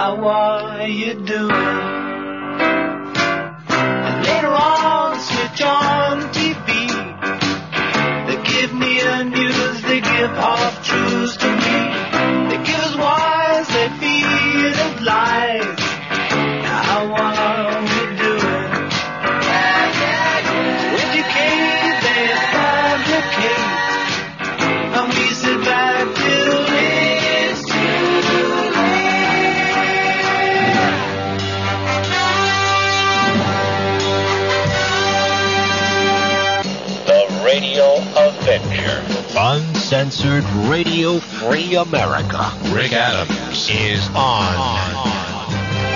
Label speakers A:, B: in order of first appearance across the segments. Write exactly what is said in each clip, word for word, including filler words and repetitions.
A: How are you doing? And later on, switch on T V. They give me the news, they give half truths to me. They give us wise, they feed us lies. How are we doing? Educate, they fabricate. And we sit back till it's too
B: late. The Radio Avenger. Uncensored Radio Free America. Rick Adams is on.
C: And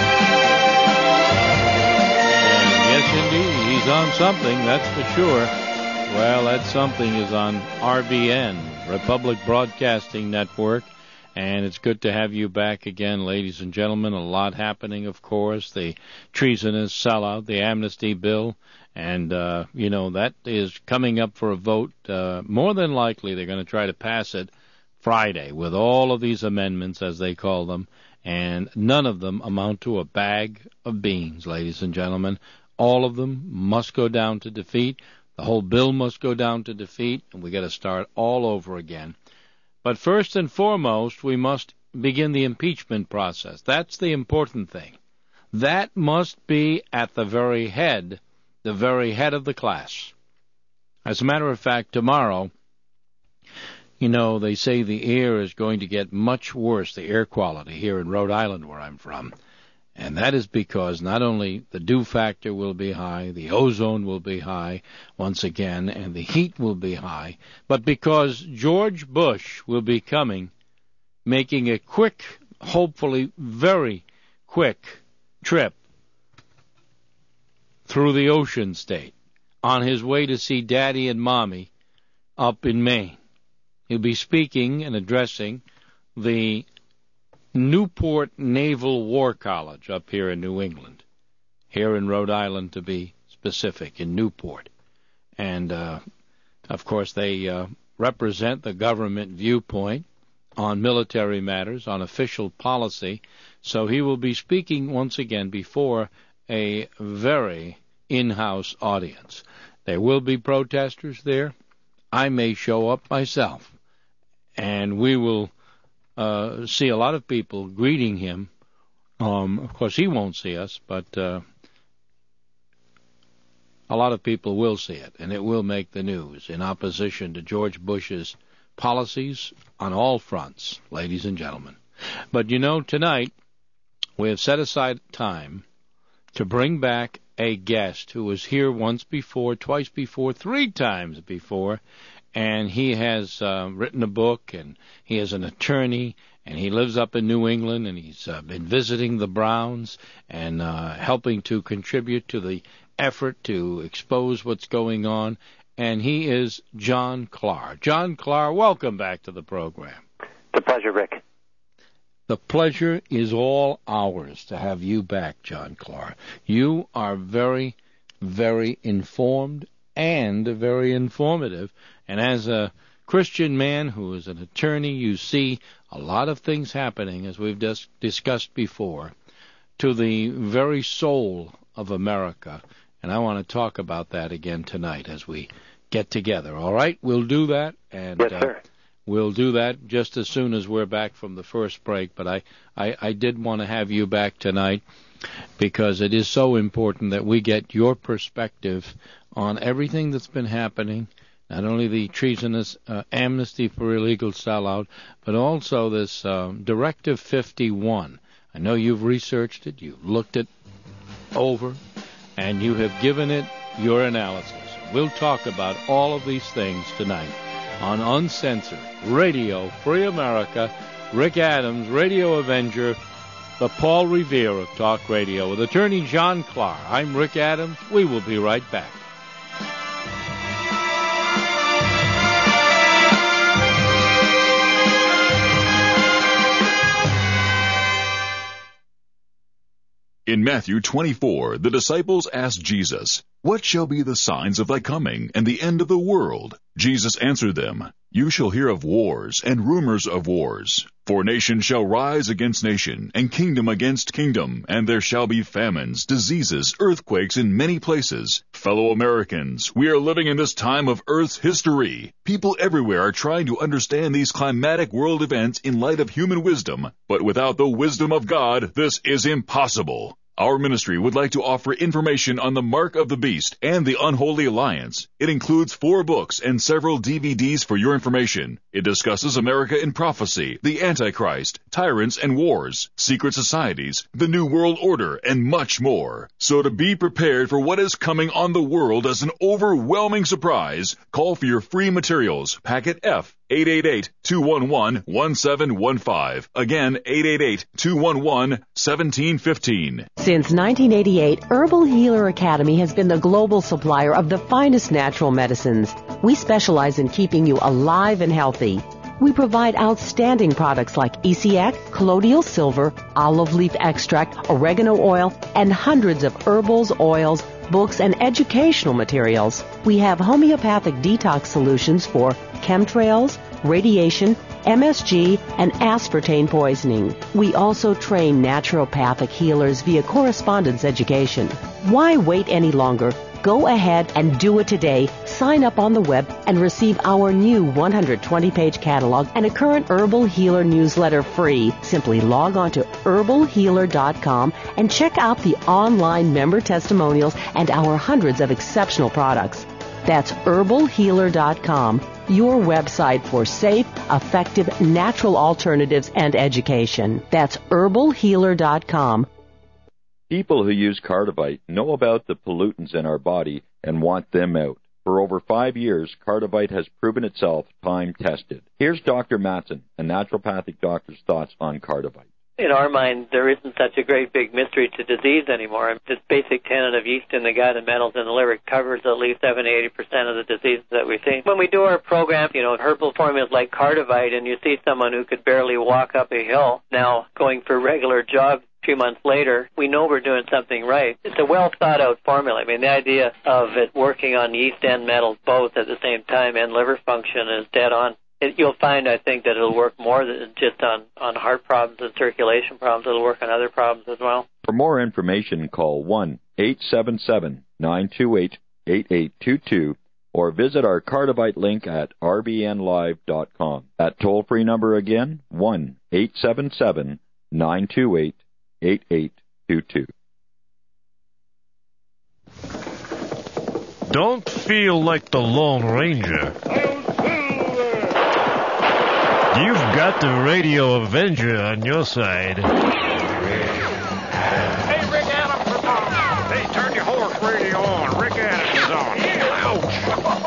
C: yes, indeed, he's on something, that's for sure. Well, that something is on R B N, Republic Broadcasting Network, and it's good to have you back again, ladies and gentlemen. A lot happening, of course, the treasonous sellout, the amnesty bill, and, uh, you know, that is coming up for a vote. Uh, more than likely, they're going to try to pass it Friday with all of these amendments, as they call them, and none of them amount to a bag of beans, ladies and gentlemen. All of them must go down to defeat. The whole bill must go down to defeat, and we got to start all over again. But first and foremost, we must begin the impeachment process. That's the important thing. That must be at the very head, the very head of the class. As a matter of fact, tomorrow, you know, they say the air is going to get much worse, the air quality here in Rhode Island, where I'm from. And that is because not only the dew factor will be high, the ozone will be high once again, and the heat will be high, but because George Bush will be coming, making a quick, hopefully very quick trip through the Ocean State on his way to see Daddy and Mommy up in Maine. He'll be speaking and addressing the Newport Naval War College up here in New England, here in Rhode Island to be specific, in Newport. And, uh, of course, they uh, represent the government viewpoint on military matters, on official policy. So he will be speaking once again before a very in-house audience. There will be protesters there. I may show up myself, and we will Uh, see a lot of people greeting him. Um, of course, he won't see us, but uh, a lot of people will see it, and it will make the news in opposition to George Bush's policies on all fronts, ladies and gentlemen. But, you know, tonight we have set aside time to bring back a guest who was here once before, twice before, three times before, and he has uh, written a book, and he is an attorney, and he lives up in New England, and he's uh, been visiting the Browns and uh, helping to contribute to the effort to expose what's going on, and he is John Clark. John Clark, welcome back to the program.
D: It's a pleasure, Rick.
C: The pleasure is all ours to have you back, John Clark. You are very, very informed and very informative. And as a Christian man who is an attorney, you see a lot of things happening, as we've just discussed before, to the very soul of America. And I want to talk about that again tonight as we get together. All right? We'll do that. And,
D: yes, sir.
C: Uh, we'll do that just as soon as we're back from the first break. But I, I, I did want to have you back tonight because it is so important that we get your perspective on everything that's been happening, not only the treasonous uh, amnesty for illegal sellout, but also this uh, Directive fifty-one. I know you've researched it, you've looked it over, and you have given it your analysis. We'll talk about all of these things tonight on Uncensored Radio Free America. Rick Adams, Radio Avenger, the Paul Revere of Talk Radio, with attorney John Clark. I'm Rick Adams. We will be right back.
E: In Matthew twenty-four, the disciples asked Jesus, "What shall be the signs of thy coming and the end of the world?" Jesus answered them, "You shall hear of wars and rumors of wars. For nation shall rise against nation, and kingdom against kingdom, and there shall be famines, diseases, earthquakes in many places. Fellow Americans, we are living in this time of Earth's history. People everywhere are trying to understand these climatic world events in light of human wisdom, but without the wisdom of God, this is impossible. Our ministry would like to offer information on the Mark of the Beast and the Unholy Alliance. It includes four books and several D V Ds for your information. It discusses America in prophecy, the Antichrist, tyrants and wars, secret societies, the New World Order, and much more. So to be prepared for what is coming on the world as an overwhelming surprise, call for your free materials, packet F, eight eight eight, two one one, one seven one five. Again, eight eight eight, two one one, one seven one five.
D: Since nineteen eighty-eight, Herbal Healer Academy has been the global supplier of the finest natural medicines. We specialize in keeping you alive and healthy. We provide outstanding products like E C A C, colloidal silver, olive leaf extract, oregano oil, and hundreds of herbals, oils, books, and educational materials. We have homeopathic detox solutions for chemtrails, radiation, M S G, and aspartame poisoning. We also train naturopathic healers via correspondence education. Why wait any longer? Go ahead and do it today. Sign up on the web and receive our new one hundred twenty page catalog and a current Herbal Healer newsletter free. Simply log on to herbal healer dot com and check out the online member testimonials and our hundreds of exceptional products. That's herbal healer dot com, your website for safe, effective, natural alternatives and education. That's herbal healer dot com.
F: People who use Cardivite know about the pollutants in our body and want them out. For over five years, Cardivite has proven itself time-tested. Here's Doctor Matson, a naturopathic doctor's thoughts on Cardivite.
G: In our mind, there isn't such a great big mystery to disease anymore. This basic tenet of yeast in the gut and metals in the liver covers at least seventy to eighty percent of the diseases that we see. When we do our program, you know, herbal formulas like Cardivite, and you see someone who could barely walk up a hill now going for regular jogs a few months later, we know we're doing something right. It's a well-thought-out formula. I mean, the idea of it working on yeast and metals both at the same time and liver function is dead on. It, you'll find, I think, that it'll work more than just on, on heart problems and circulation problems. It'll work on other problems as well.
F: For more information, call one eight seven seven, nine two eight, eight eight two two or visit our Cardivite link at r b n live dot com. That toll-free number again, one eight seven seven, nine two eight, eight eight two two.
H: Don't feel like the Lone Ranger. You've got the Radio Avenger on your side.
I: Hey, Rick Adams is on. Hey, turn your horse radio on. Rick Adams is on. Ouch.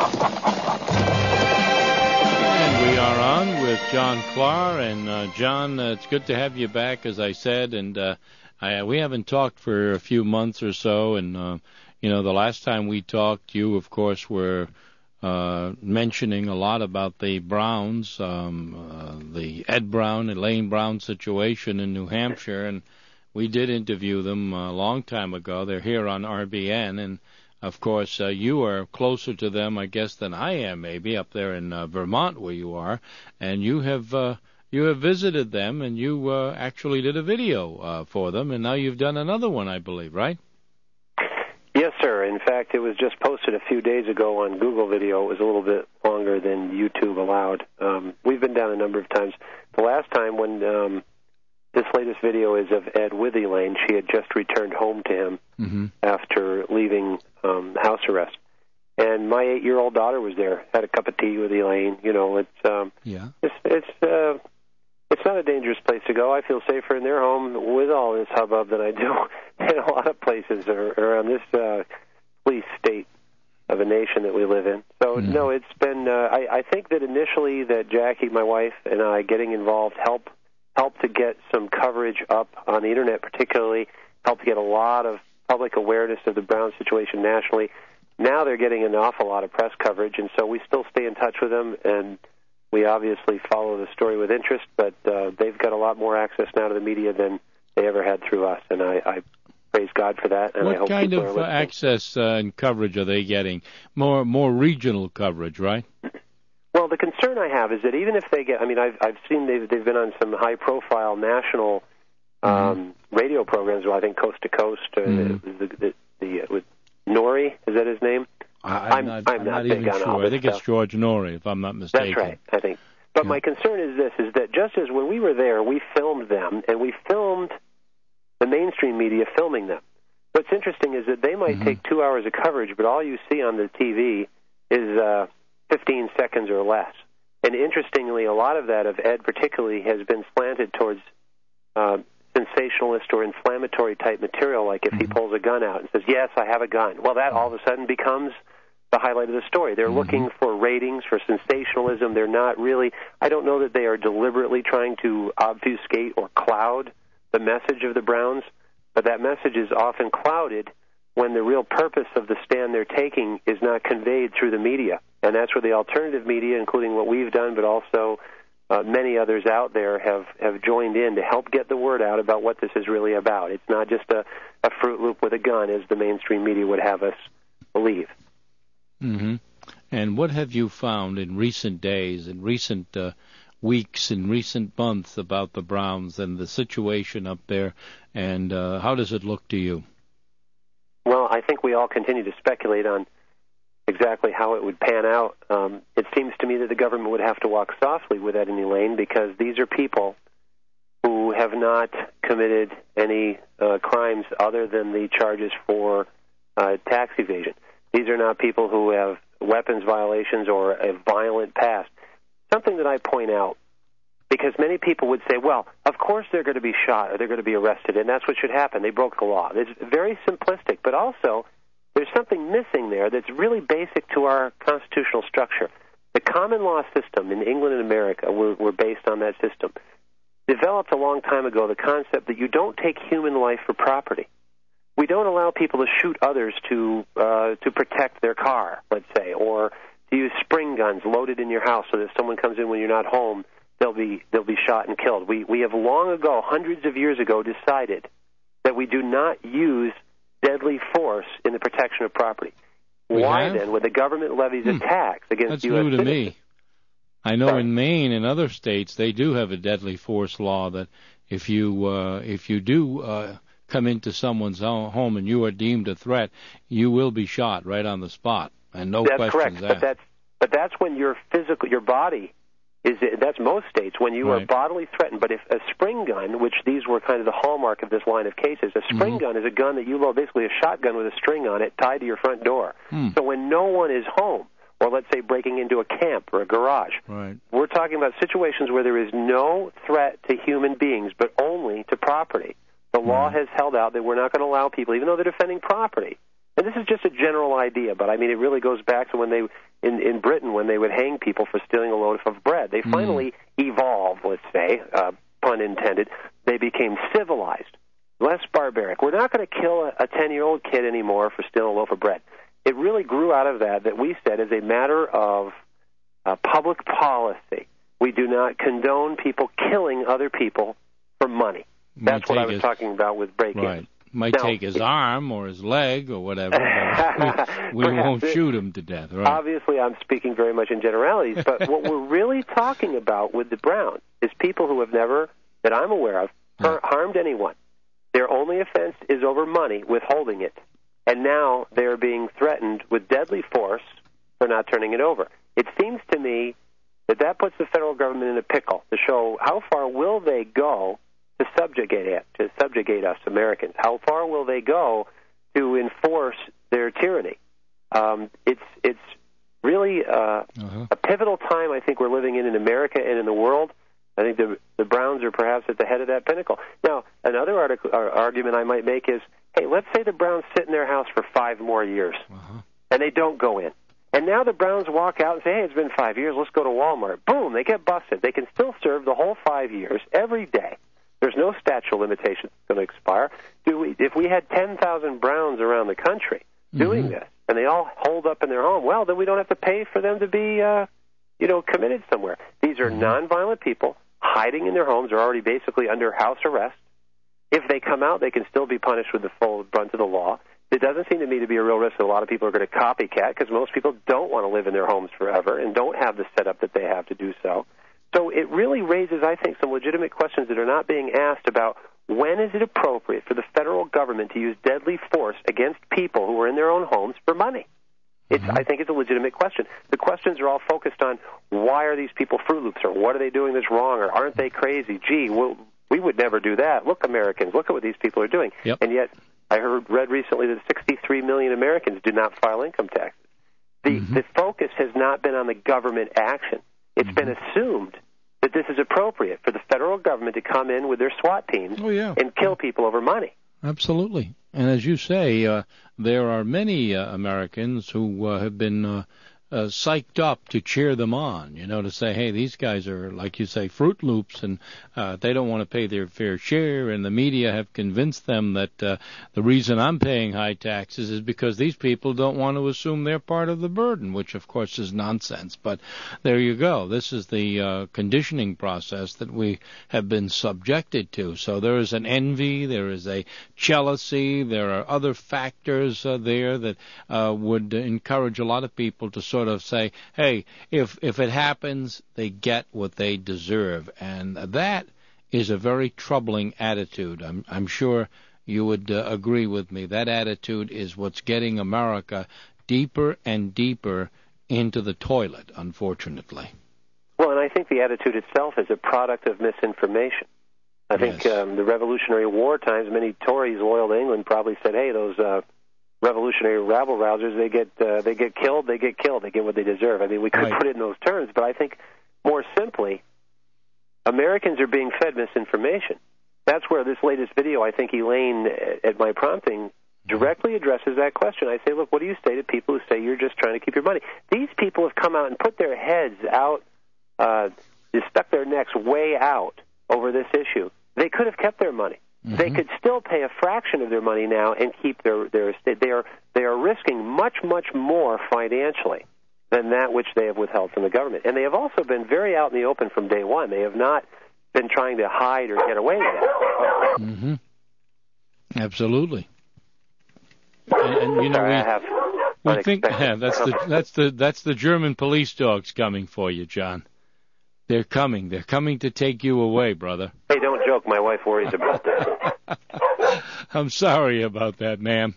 C: And we are on with John Klar. And, uh, John, uh, it's good to have you back, as I said. And uh, I, we haven't talked for a few months or so. And, uh, you know, the last time we talked, you, of course, were Uh, mentioning a lot about the Browns, um, uh, the Ed Brown, Elaine Brown situation in New Hampshire, and we did interview them a long time ago. They're here on R B N, and of course uh, you are closer to them, I guess, than I am, maybe up there in uh, Vermont where you are, and you have uh, you have visited them, and you uh, actually did a video uh, for them, and now you've done another one, I believe, right?
J: Yes, sir. In fact, it was just posted a few days ago on Google Video. It was a little bit longer than YouTube allowed. Um, we've been down a number of times. The last time when um, this latest video is of Ed with Elaine, she had just returned home to him mm-hmm. after leaving um, house arrest. And my eight-year-old daughter was there, had a cup of tea with Elaine. You know, it's um, yeah, it's it's uh, it's not a dangerous place to go. I feel safer in their home with all this hubbub than I do in a lot of places around this uh, police state of a nation that we live in. So, mm. no, it's been, uh, I, I think that initially that Jackie, my wife, and I getting involved help help to get some coverage up on the Internet, particularly help to get a lot of public awareness of the Brown situation nationally. Now they're getting an awful lot of press coverage, and so we still stay in touch with them, and we obviously follow the story with interest, but uh, they've got a lot more access now to the media than they ever had through us, and I, I praise God for that. And
C: what
J: I hope
C: kind of
J: uh,
C: access uh, and coverage are they getting? More more regional coverage, right?
J: Well, Well, the concern I have is that even if they get, I mean, I've I've seen they've they've been on some high-profile national um, mm-hmm. radio programs. Well, I think Coast to Coast, uh, mm-hmm. the, the, the, uh, with Norrie, is that his name?
C: I, I'm, not, I'm, I'm not, not even sure. I think
J: stuff.
C: It's George Norrie, if I'm not mistaken.
J: That's right, I think. But yeah. My concern is this: is that just as when we were there, we filmed them, and we filmed the mainstream media filming them. What's interesting is that they might mm-hmm. take two hours of coverage, but all you see on the T V is uh, fifteen seconds or less. And interestingly, a lot of that of Ed particularly has been slanted towards uh, sensationalist or inflammatory type material, like if mm-hmm. he pulls a gun out and says, yes, I have a gun. Well, that all of a sudden becomes the highlight of the story. They're mm-hmm. looking for ratings, for sensationalism. They're not really, I don't know that they are deliberately trying to obfuscate or cloud the message of the Browns, but that message is often clouded when the real purpose of the stand they're taking is not conveyed through the media. And that's where the alternative media, including what we've done, but also uh, many others out there, have, have joined in to help get the word out about what this is really about. It's not just a, a Fruit Loop with a gun, as the mainstream media would have us believe.
C: Mm-hmm. And what have you found in recent days, in recent uh, weeks, in recent months about the Browns and the situation up there, and uh, how does it look to you?
J: Well, I think we all continue to speculate on exactly how it would pan out. Um, it seems to me that the government would have to walk softly with Ed and Elaine, because these are people who have not committed any uh, crimes other than the charges for uh, tax evasion. These are not people who have weapons violations or a violent past. Something that I point out, because many people would say, well, of course they're going to be shot or they're going to be arrested, and that's what should happen. They broke the law. It's very simplistic, but also there's something missing there that's really basic to our constitutional structure. The common law system in England and America, we're, we're based on that system, developed a long time ago the concept that you don't take human life for property. We don't allow people to shoot others to uh, to protect their car, let's say, or to use spring guns loaded in your house so that if someone comes in when you're not home, they'll be they'll be shot and killed. We we have long ago, hundreds of years ago, decided that we do not use deadly force in the protection of property.
C: We
J: Why
C: have?
J: then, when the government levies
C: hmm.
J: a tax against
C: That's
J: U S
C: new to
J: citizens,
C: me. I know
J: Sorry.
C: in Maine and other states they do have a deadly force law that if you uh, if you do uh, come into someone's home and you are deemed a threat, you will be shot right on the spot, and no
J: that's
C: questions
J: correct.
C: asked.
J: But that's but that's when your physical your body is. That's most states when you
C: right.
J: are bodily threatened. But if a spring gun, which these were kind of the hallmark of this line of cases, a spring
C: mm-hmm.
J: gun is a gun that you load, basically a shotgun with a string on it tied to your front door.
C: Hmm.
J: So when no one is home, or let's say breaking into a camp or a garage,
C: right.
J: we're talking about situations where there is no threat to human beings, but only to property. The law has held out that we're not going to allow people, even though they're defending property. And this is just a general idea, but I mean, it really goes back to when they, in, in Britain, when they would hang people for stealing a loaf of bread. They finally mm. evolved, let's say, uh, pun intended. They became civilized, less barbaric. We're not going to kill a ten-year-old kid anymore for stealing a loaf of bread. It really grew out of that, that we said as a matter of uh, public policy, we do not condone people killing other people for money. That's what I was
C: his,
J: talking about with break-in.
C: Right. Might now, take his arm or his leg or whatever, but we, we won't shoot him to death. Right?
J: Obviously, I'm speaking very much in generalities, but what we're really talking about with the Browns is people who have never, that I'm aware of, har- harmed anyone. Their only offense is over money, withholding it. And now they're being threatened with deadly force for not turning it over. It seems to me that that puts the federal government in a pickle to show how far will they go to subjugate it, to subjugate us Americans. How far will they go to enforce their tyranny? Um, it's it's really uh, uh-huh. a pivotal time I think we're living in in America and in the world. I think the the Browns are perhaps at the head of that pinnacle. Now, another article, uh, argument I might make is, hey, let's say the Browns sit in their house for five more years, uh-huh. and they don't go in. And now the Browns walk out and say, hey, it's been five years, let's go to Walmart. Boom, they get busted. They can still serve the whole five years every day. There's no statute of limitations that's going to expire. Do we, if we had ten thousand Browns around the country doing mm-hmm. this, and they all hold up in their home, well, then we don't have to pay for them to be, uh, you know, committed somewhere. These are mm-hmm. nonviolent people hiding in their homes. They're already basically under house arrest. If they come out, they can still be punished with the full brunt of the law. it doesn't seem to me to be a real risk that a lot of people are going to copycat, because most people don't want to live in their homes forever and don't have the setup that they have to do so. So it really raises, I think, some legitimate questions that are not being asked about when is it appropriate for the federal government to use deadly force against people who are in their own homes for money. It's, mm-hmm. I think it's a legitimate question. The questions are all focused on why are these people Fruit Loops, or what are they doing that's wrong, or aren't they crazy? Gee, well, we would never do that. Look, Americans, look at what these people are doing.
C: Yep.
J: And yet I heard read recently that sixty-three million Americans do not file income taxes. The, mm-hmm. the focus has not been on the government action. It's mm-hmm. been assumed that this is appropriate for the federal government to come in with their SWAT teams
C: oh, yeah.
J: and kill people over money.
C: Absolutely. And as you say, uh, there are many uh, Americans who uh, have been uh, uh, psyched up to cheer them on, you know, to say, hey, these guys are, like you say, Fruit Loops, and uh, they don't want to pay their fair share, and the media have convinced them that uh, the reason I'm paying high taxes is because these people don't want to assume they're part of the burden, which, of course, is nonsense. But there you go. This is the uh, conditioning process that we have been subjected to. So there is an envy, there is a jealousy, there are other factors uh, there that uh, would encourage a lot of people to sort of say, hey, if if it happens, they get what they deserve. And that is a very troubling attitude. I'm, I'm sure you would uh, agree with me. That attitude is what's getting America deeper and deeper into the toilet, unfortunately.
J: Well, and I think the attitude itself is a product of misinformation. I think
C: yes.
J: um, the Revolutionary War times, many Tories loyal to England probably said, hey, those uh, revolutionary rabble-rousers, they get uh, they get killed, they get killed, they get what they deserve. I mean, we could
C: right.
J: put it in those terms, but I think more simply, Americans are being fed misinformation. That's where this latest video, I think Elaine, at my prompting, directly addresses that question. I say, look, what do you say to people who say you're just trying to keep your money? These people have come out and put their heads out, uh, they stuck their necks way out over this issue. They could have kept their money. Mm-hmm. They could still pay a fraction of their money now and keep their, their estate. They are, they are risking much, much more financially than that which they have withheld from the government. And they have also been very out in the open from day one. They have not been trying to hide or get away with it.
C: Mm-hmm. Absolutely. And, and you know,
J: Sorry,
C: we,
J: I have
C: we think yeah, that's the that's the that's the German police dogs coming for you, John. They're coming. They're coming to take you away, brother.
J: Hey, don't joke. My wife worries about that.
C: I'm sorry about that, ma'am.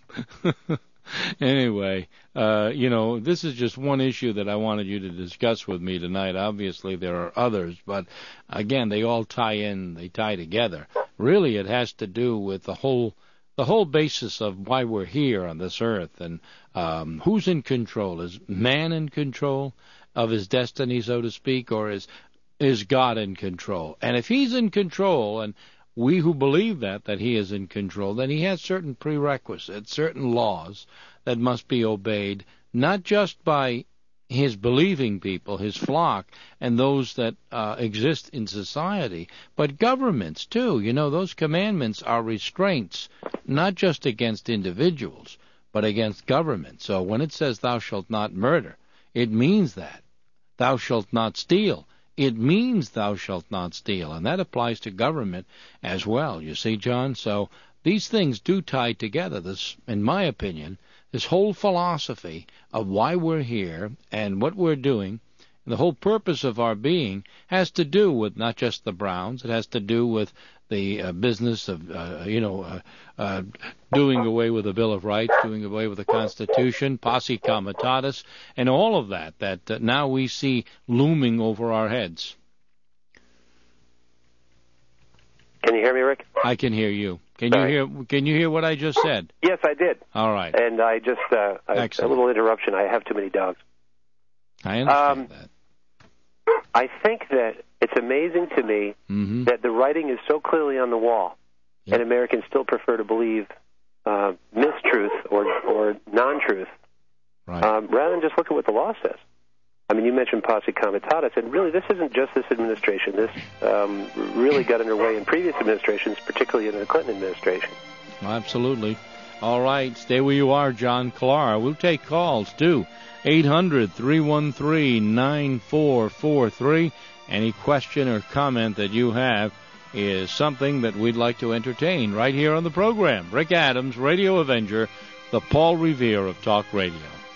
C: Anyway, uh, you know, this is just one issue that I wanted you to discuss with me tonight. Obviously, there are others, but again, they all tie in, they tie together. Really, it has to do with the whole the whole basis of why we're here on this earth, and um, who's in control. Is man in control of his destiny, so to speak, or is is God in control? And if he's in control, and we who believe that, that he is in control, then he has certain prerequisites, certain laws that must be obeyed, not just by his believing people, his flock, and those that uh, exist in society, but governments too. You know, those commandments are restraints, not just against individuals, but against government. So when it says thou shalt not murder, it means that. Thou shalt not steal. It means thou shalt not steal, and that applies to government as well, you see, John? So these things do tie together. This, in my opinion, this whole philosophy of why we're here and what we're doing, and the whole purpose of our being has to do with not just the Browns. It has to do with the uh, business of, uh, you know, uh, uh, doing away with the Bill of Rights, doing away with the Constitution, posse comitatus, and all of that that uh, now we see looming over our heads.
J: Can you hear me, Rick?
C: I can hear you. Can
J: Sorry.
C: you hear? Can you hear what I just said?
J: Yes, I did.
C: All right.
J: And I just uh, I, a little interruption. I have too many dogs.
C: I understand
J: um,
C: that.
J: I think that it's amazing to me
C: mm-hmm.
J: that the writing is so clearly on the wall, yep. and Americans still prefer to believe uh, mistruth or or non-truth,
C: right.
J: um, rather than just look at what the law says. I mean, you mentioned posse comitatus, and really this isn't just this administration. This um, really got underway in previous administrations, particularly in the Clinton administration.
C: Absolutely. All right, stay where you are, John Clark. We'll take calls, too. eight hundred, three one three, nine four four three. Any question or comment that you have is something that we'd like to entertain right here on the program. Rick Adams, Radio Avenger, the Paul Revere of Talk Radio.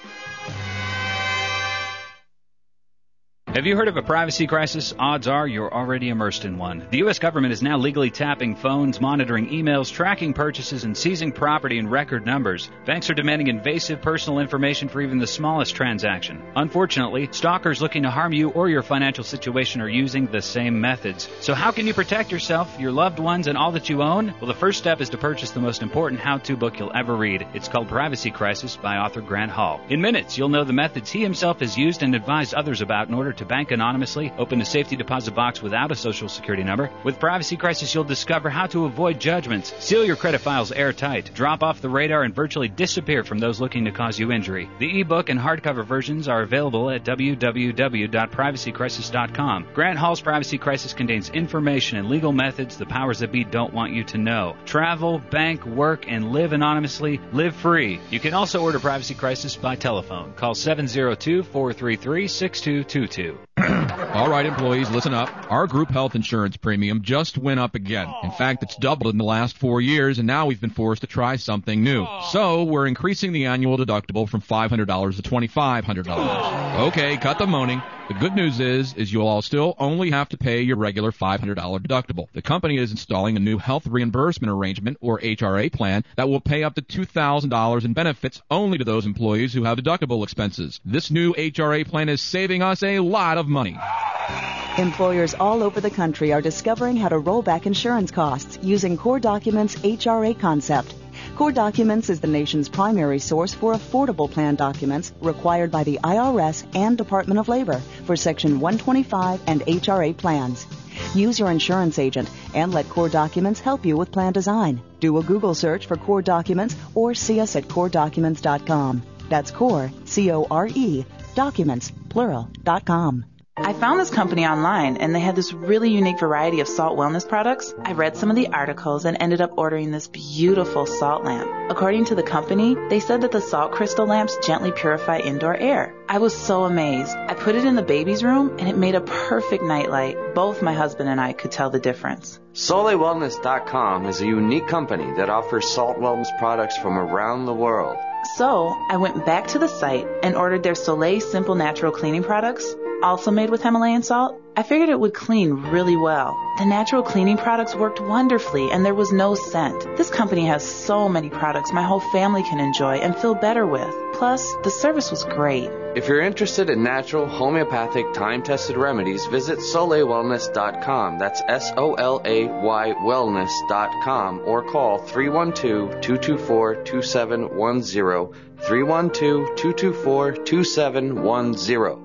K: Have you heard of a privacy crisis? Odds are you're already immersed in one. The U S government is now legally tapping phones, monitoring emails, tracking purchases, and seizing property in record numbers. Banks are demanding invasive personal information for even the smallest transaction. Unfortunately, stalkers looking to harm you or your financial situation are using the same methods. So how can you protect yourself, your loved ones, and all that you own? Well, the first step is to purchase the most important how-to book you'll ever read. It's called Privacy Crisis by author Grant Hall. In minutes, you'll know the methods he himself has used and advised others about in order to bank anonymously, open a safety deposit box without a social security number. With Privacy Crisis, you'll discover how to avoid judgments, seal your credit files airtight, drop off the radar, and virtually disappear from those looking to cause you injury. The ebook and hardcover versions are available at w w w dot privacy crisis dot com. Grant Hall's Privacy Crisis contains information and legal methods the powers that be don't want you to know. Travel, bank, work, and live anonymously. Live free. You can also order Privacy Crisis by telephone. Call seven zero two, four three three, six two two two.
L: All right, employees, listen up. Our group health insurance premium just went up again. In fact, it's doubled in the last four years, and now we've been forced to try something new. So we're increasing the annual deductible from five hundred dollars to twenty-five hundred dollars. Okay, cut the moaning. The good news is, is you'll all still only have to pay your regular five hundred dollars deductible. The company is installing a new health reimbursement arrangement, or H R A plan, that will pay up to two thousand dollars in benefits only to those employees who have deductible expenses. This new H R A plan is saving us a lot of money.
M: Employers all over the country are discovering how to roll back insurance costs using Core Documents' H R A concept. Core Documents is the nation's primary source for affordable plan documents required by the I R S and Department of Labor for Section one twenty-five and H R A plans. Use your insurance agent and let Core Documents help you with plan design. Do a Google search for Core Documents or see us at core documents dot com. That's Core, C O R E, documents, plural, dot com.
N: I found this company online, and they had this really unique variety of salt wellness products. I read some of the articles and ended up ordering this beautiful salt lamp. According to the company, they said that the salt crystal lamps gently purify indoor air. I was so amazed. I put it in the baby's room, and it made a perfect nightlight. Both my husband and I could tell the difference.
O: Soleil Wellness dot com is a unique company that offers salt wellness products from around the world.
N: So I went back to the site and ordered their Soleil Simple Natural Cleaning products, also made with Himalayan salt. I figured it would clean really well. The natural cleaning products worked wonderfully, and there was no scent. This company has so many products my whole family can enjoy and feel better with. Plus, the service was great.
O: If you're interested in natural, homeopathic, time-tested remedies, visit Soleil Wellness dot com. That's S O L A Y Wellness dot com, or call three one two, two two four, two seven one zero, three one two, two two four, two seven one zero.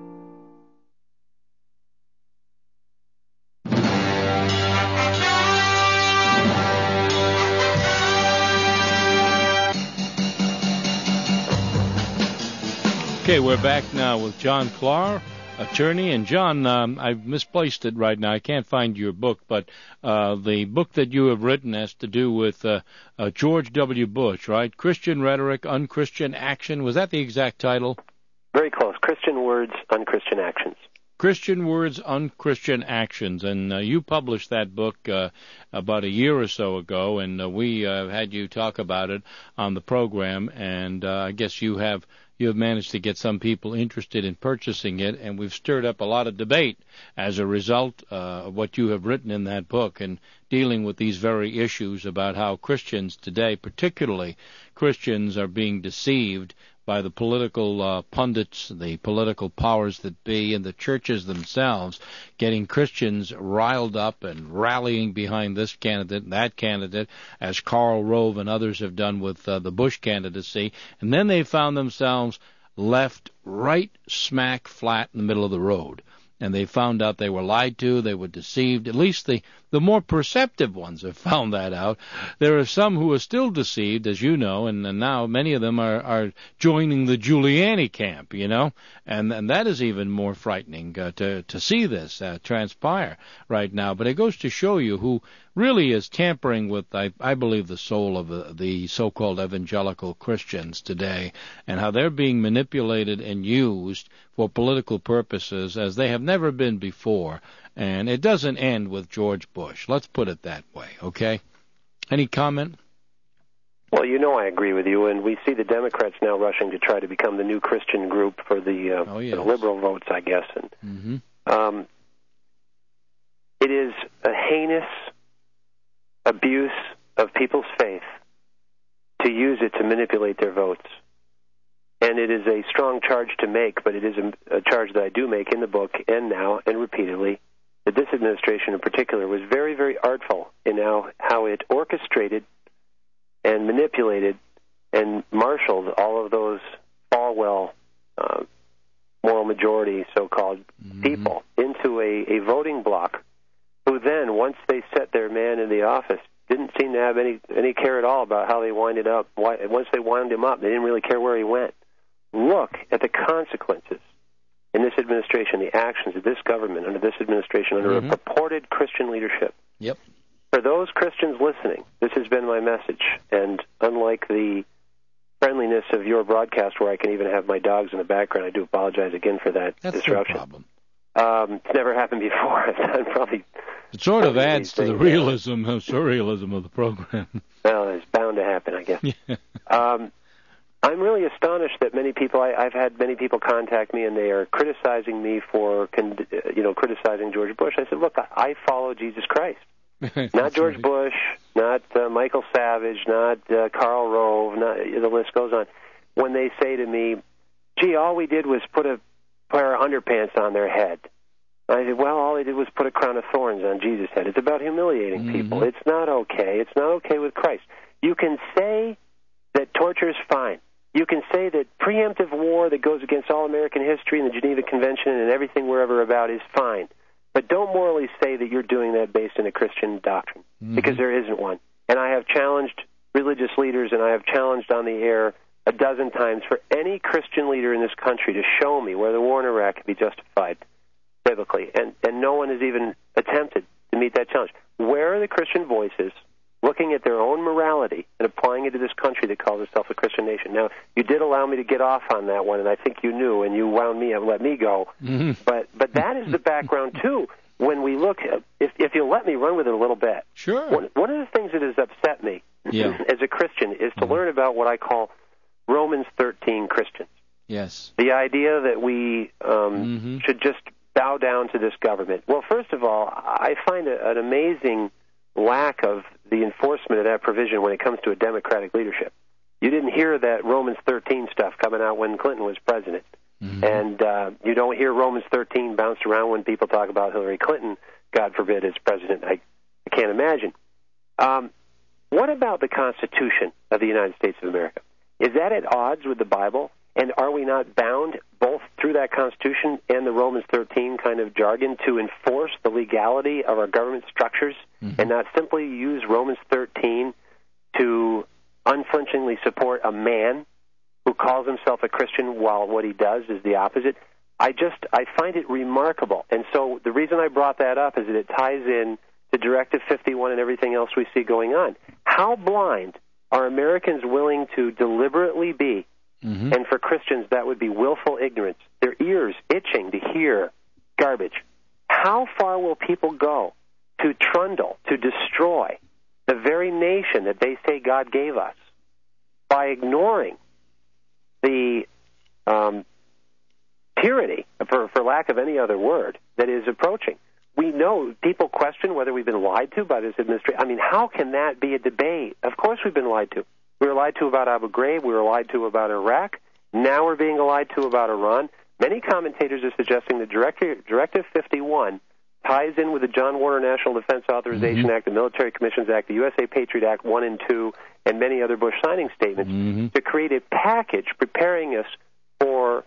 C: Okay, we're back now with John Klar, attorney. And John, um, I've misplaced it right now. I can't find your book, but uh, the book that you have written has to do with uh, uh, George W. Bush, right? Christian Rhetoric, Unchristian Action. Was that the exact title?
J: Very close. Christian Words, Unchristian Actions.
C: Christian Words, Unchristian Actions. And uh, you published that book uh, about a year or so ago, and uh, we uh, had you talk about it on the program, and uh, I guess you have you have managed to get some people interested in purchasing it, and we've stirred up a lot of debate as a result uh, of what you have written in that book and dealing with these very issues about how Christians today, particularly Christians, are being deceived by the political uh, pundits, the political powers that be, and the churches themselves, getting Christians riled up and rallying behind this candidate and that candidate, as Karl Rove and others have done with uh, the Bush candidacy. And then they found themselves left right smack flat in the middle of the road. And they found out they were lied to, they were deceived. At least the, the more perceptive ones have found that out. There are some who are still deceived, as you know, and, and now many of them are, are joining the Giuliani camp, you know, and, and that is even more frightening uh, to, to see this uh, transpire right now. But it goes to show you who really is tampering with, I, I believe, the soul of the, the so-called evangelical Christians today, and how they're being manipulated and used for political purposes as they have never been before. And it doesn't end with George Bush. Let's put it that way, okay? Any comment?
J: Well, you know I agree with you, and we see the Democrats now rushing to try to become the new Christian group for the, uh,
C: oh, yes.
J: the liberal votes, I guess. And
C: mm-hmm.
J: um, it is a heinous abuse of people's faith to use it to manipulate their votes. And it is a strong charge to make, but it is a, a charge that I do make in the book and now and repeatedly, that this administration in particular was very, very artful in how, how it orchestrated and manipulated and marshaled all of those Falwell uh, moral majority so-called mm-hmm. people into a, a voting bloc who then, once they set their man in the office, didn't seem to have any, any care at all about how they winded up. Once they wound him up, they didn't really care where he went. Look at the consequences in this administration, the actions of this government under this administration, under mm-hmm. a purported Christian leadership.
C: Yep.
J: For those Christians listening, this has been my message. And unlike the friendliness of your broadcast where I can even have my dogs in the background, I do apologize again for that
C: That's
J: disruption.
C: No problem.
J: Um, it's never happened before. I've done probably...
C: It sort of adds to the realism, uh, surrealism of the program.
J: Well, it's bound to happen, I guess. Yeah. Um, I'm really astonished that many people, I, I've had many people contact me and they are criticizing me for, con, you know, criticizing George Bush. I said, look, I, I follow Jesus Christ. Not George right. Bush, not uh, Michael Savage, not uh, Karl Rove, not, the list goes on. When they say to me, gee, all we did was put a pair of underpants on their head. I said, well, all they did was put a crown of thorns on Jesus' head. It's about humiliating mm-hmm. people. It's not okay. It's not okay with Christ. You can say that torture is fine. You can say that preemptive war that goes against all American history and the Geneva Convention and everything we're ever about is fine. But don't morally say that you're doing that based in a Christian doctrine, mm-hmm. because there isn't one. And I have challenged religious leaders, and I have challenged on the air a dozen times for any Christian leader in this country to show me where the war in Iraq can be justified biblically. And, and no one has even attempted to meet that challenge. Where are the Christian voices looking at their own morality and applying it to this country that calls itself a Christian nation? Now, you did allow me to get off on that one, and I think you knew, and you wound me up, let me go. Mm-hmm. But but that is the background, too. When we look at, if, if you'll let me run with it a little bit.
C: Sure.
J: One, one of the things that has upset me
C: yeah.
J: as a Christian is to mm-hmm. learn about what I call Romans thirteen Christians.
C: Yes.
J: The idea that we um,
C: mm-hmm.
J: should just bow down to this government. Well, first of all, I find a, an amazing lack of the enforcement of that provision when it comes to a Democratic leadership. You didn't hear that Romans thirteen stuff coming out when Clinton was president. Mm-hmm. And uh, you don't hear Romans thirteen bounced around when people talk about Hillary Clinton, God forbid, as president. I, I can't imagine. Um, what about the Constitution of the United States of America? Is that at odds with the Bible? And are we not bound both through that Constitution and the Romans thirteen kind of jargon to enforce the legality of our government structures mm-hmm. and not simply use Romans thirteen to unflinchingly support a man who calls himself a Christian while what he does is the opposite? I just, I find it remarkable. And so the reason I brought that up is that it ties in to Directive fifty-one and everything else we see going on. How blind are Americans willing to deliberately be? Mm-hmm. And for Christians, that would be willful ignorance. Their ears itching to hear garbage. How far will people go to trundle, to destroy the very nation that they say God gave us by ignoring the um, tyranny, for, for lack of any other word, that is approaching? We know people question whether we've been lied to by this administration. I mean, how can that be a debate? Of course we've been lied to. We were lied to about Abu Ghraib. We were lied to about Iraq. Now we're being lied to about Iran. Many commentators are suggesting that Directive, Directive fifty-one ties in with the John Warner National Defense Authorization mm-hmm. Act, the Military Commissions Act, the U S A Patriot Act one and two, and many other Bush signing statements mm-hmm. to create a package preparing us for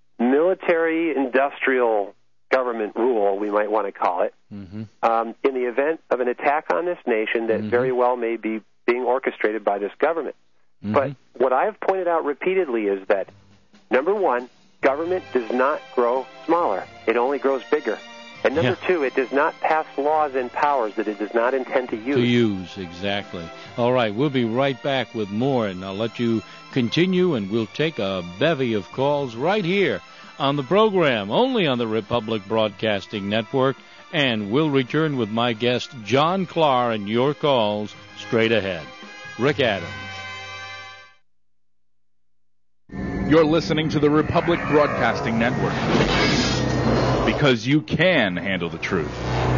J: military-industrial government rule, we might want to call it, mm-hmm. um, in the event of an attack on this nation that mm-hmm. very well may be being orchestrated by this government. Mm-hmm. But what I have pointed out repeatedly is that, number one, government does not grow smaller. It only grows bigger. And number yeah. two, it does not pass laws and powers that it does not intend to use.
C: To use, exactly. All right, we'll be right back with more, and I'll let you continue, and we'll take a bevy of calls right here on the program, only on the Republic Broadcasting Network, and we'll return with my guest, John Clark, and your calls straight ahead. Rick Adams.
P: You're listening to the Republic Broadcasting Network. Because you can handle the truth.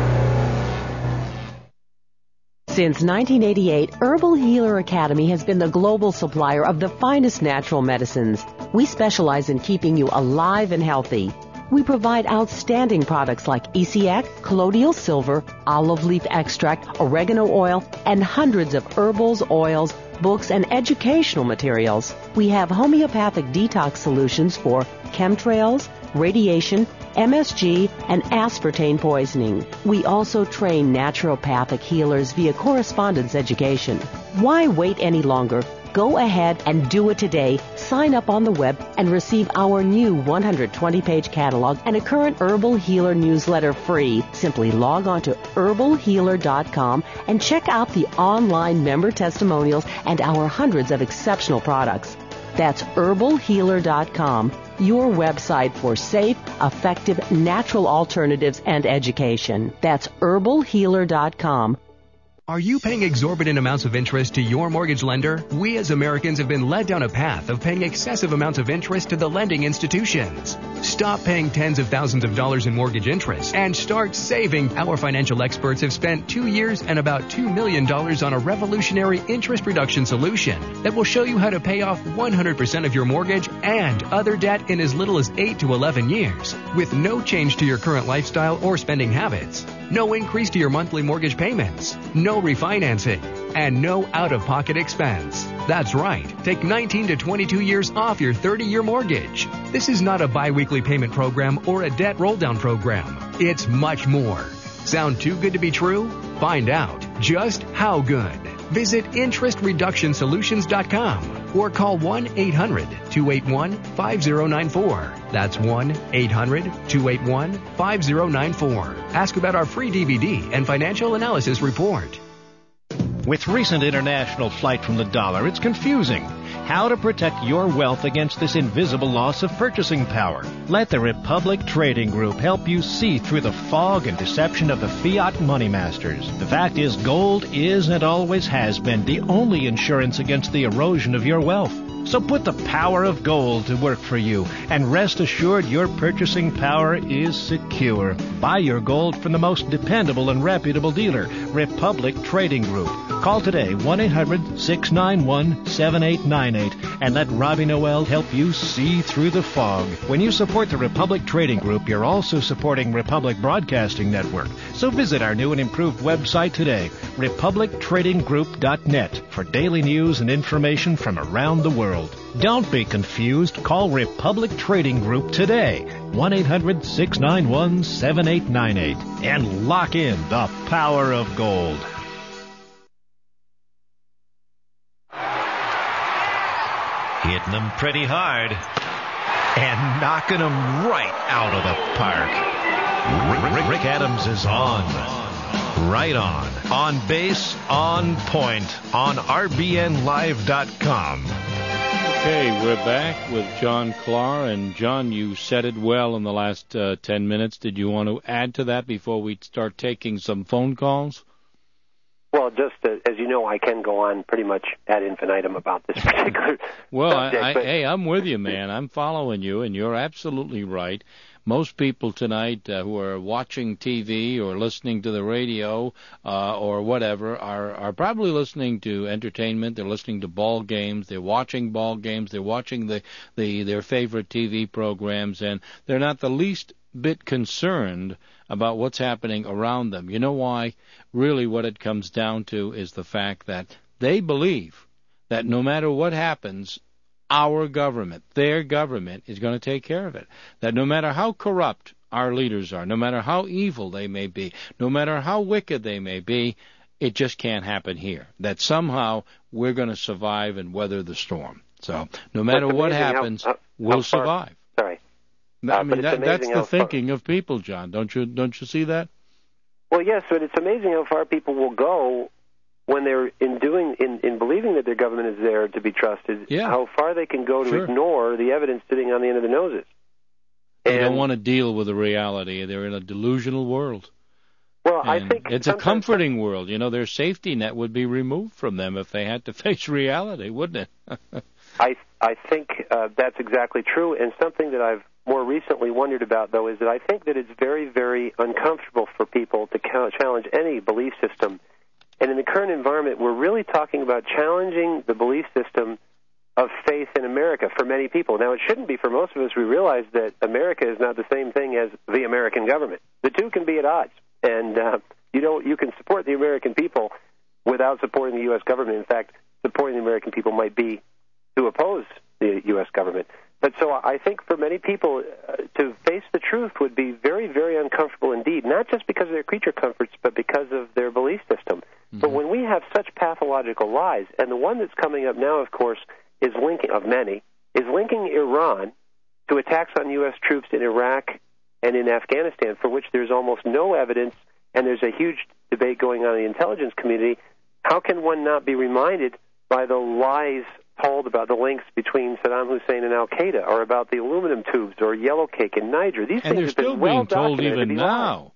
D: Since nineteen eighty-eight, Herbal Healer Academy has been the global supplier of the finest natural medicines. We specialize in keeping you alive and healthy. We provide outstanding products like E C A C, colloidal silver, olive leaf extract, oregano oil, and hundreds of herbals, oils, books, and educational materials. We have homeopathic detox solutions for chemtrails, radiation, M S G, and aspartame poisoning. We also train naturopathic healers via correspondence education. Why wait any longer? Go ahead and do it today. Sign up on the web and receive our new one hundred twenty page catalog and a current Herbal Healer newsletter free. Simply log on to herbal healer dot com and check out the online member testimonials and our hundreds of exceptional products. That's herbal healer dot com, your website for safe, effective, natural alternatives and education. That's herbal healer dot com.
Q: Are you paying exorbitant amounts of interest to your mortgage lender? We as Americans have been led down a path of paying excessive amounts of interest to the lending institutions. Stop paying tens of thousands of dollars in mortgage interest and start saving. Our financial experts have spent two years and about two million dollars on a revolutionary interest reduction solution that will show you how to pay off one hundred percent of your mortgage and other debt in as little as eight to eleven years with no change to your current lifestyle or spending habits. No increase to your monthly mortgage payments, no refinancing, and no out-of-pocket expense. That's right. Take nineteen to twenty-two years off your thirty-year mortgage. This is not a biweekly payment program or a debt roll-down program. It's much more. Sound too good to be true? Find out just how good. Visit interest reduction solutions dot com or call one eight hundred two eight one five zero nine four. That's one eight hundred two eight one five zero nine four. Ask about our free D V D and financial analysis report.
R: With recent international flight from the dollar, it's confusing. How to protect your wealth against this invisible loss of purchasing power. Let the Republic Trading Group help you see through the fog and deception of the fiat money masters. The fact is, gold is and always has been the only insurance against the erosion of your wealth. So put the power of gold to work for you, and rest assured your purchasing power is secure. Buy your gold from the most dependable and reputable dealer, Republic Trading Group. Call today, one eight hundred six nine one seven eight nine eight, and let Robbie Noel help you see through the fog. When you support the Republic Trading Group, you're also supporting Republic Broadcasting Network. So visit our new and improved website today, republic trading group dot net, for daily news and information from around the world. Don't be confused. Call Republic Trading Group today, one eight hundred six nine one seven eight nine eight, and lock in the power of gold. Hitting them pretty hard and knocking them right out of the park. Rick, Rick Adams is on. Right on. On base, on point, on R B N live dot com.
C: Okay, we're back with John Klar. And, John, you said it well in the last uh, ten minutes. Did you want to add to that before we start taking some phone calls?
J: Well, just uh, as you know, I can go on pretty much ad infinitum about this particular
C: well,
J: subject.
C: I, I,
J: but...
C: hey, I'm with you, man. I'm following you, and you're absolutely right. Most people tonight uh, who are watching T V or listening to the radio uh, or whatever are, are probably listening to entertainment. They're listening to ball games. They're watching ball games. They're watching the, the their favorite T V programs, and they're not the least bit concerned about what's happening around them. You know why? Really what it comes down to is the fact that they believe that no matter what happens, our government, their government, is going to take care of it. That no matter how corrupt our leaders are, no matter how evil they may be, no matter how wicked they may be, it just can't happen here. That somehow we're going to survive and weather the storm. So no matter what happens,
J: how, how,
C: we'll
J: how far,
C: survive.
J: Sorry.
C: I
J: Uh,
C: mean, that, that's the
J: far,
C: thinking of people, John. Don't you don't you see that?
J: Well, yes, but it's amazing how far people will go when they're in doing in, in believing that their government is there to be trusted.
C: Yeah.
J: How far they can go to
C: Sure.
J: ignore the evidence sitting on the end of their noses.
C: They
J: And-
C: don't want to deal with the reality. They're in a delusional world.
J: Well,
C: and
J: I think
C: it's a comforting world. You know, their safety net would be removed from them if they had to face reality, wouldn't it?
J: I I think uh, that's exactly true. And something that I've more recently wondered about, though, is that I think that it's very, very uncomfortable for people to challenge any belief system. And in the current environment, we're really talking about challenging the belief system of faith in America for many people. Now, it shouldn't be for most of us. We realize that America is not the same thing as the American government. The two can be at odds. And uh, you know, you can support the American people without supporting the U S government. In fact, supporting the American people might be to oppose the U S government. But so I think for many people, uh, to face the truth would be very, very uncomfortable indeed, not just because of their creature comforts, but because of their belief system. Mm-hmm. But when we have such pathological lies, and the one that's coming up now, of course, is linking, of many, is linking Iran to attacks on U S troops in Iraq and in Afghanistan, for which there's almost no evidence, and there's a huge debate going on in the intelligence community. How can one not be reminded by the lies told about the links between Saddam Hussein and Al-Qaeda, or about the aluminum tubes, or yellow cake in Niger? These
C: and
J: things
C: they're
J: have
C: still
J: been well
C: being told
J: documented
C: even
J: to be
C: now.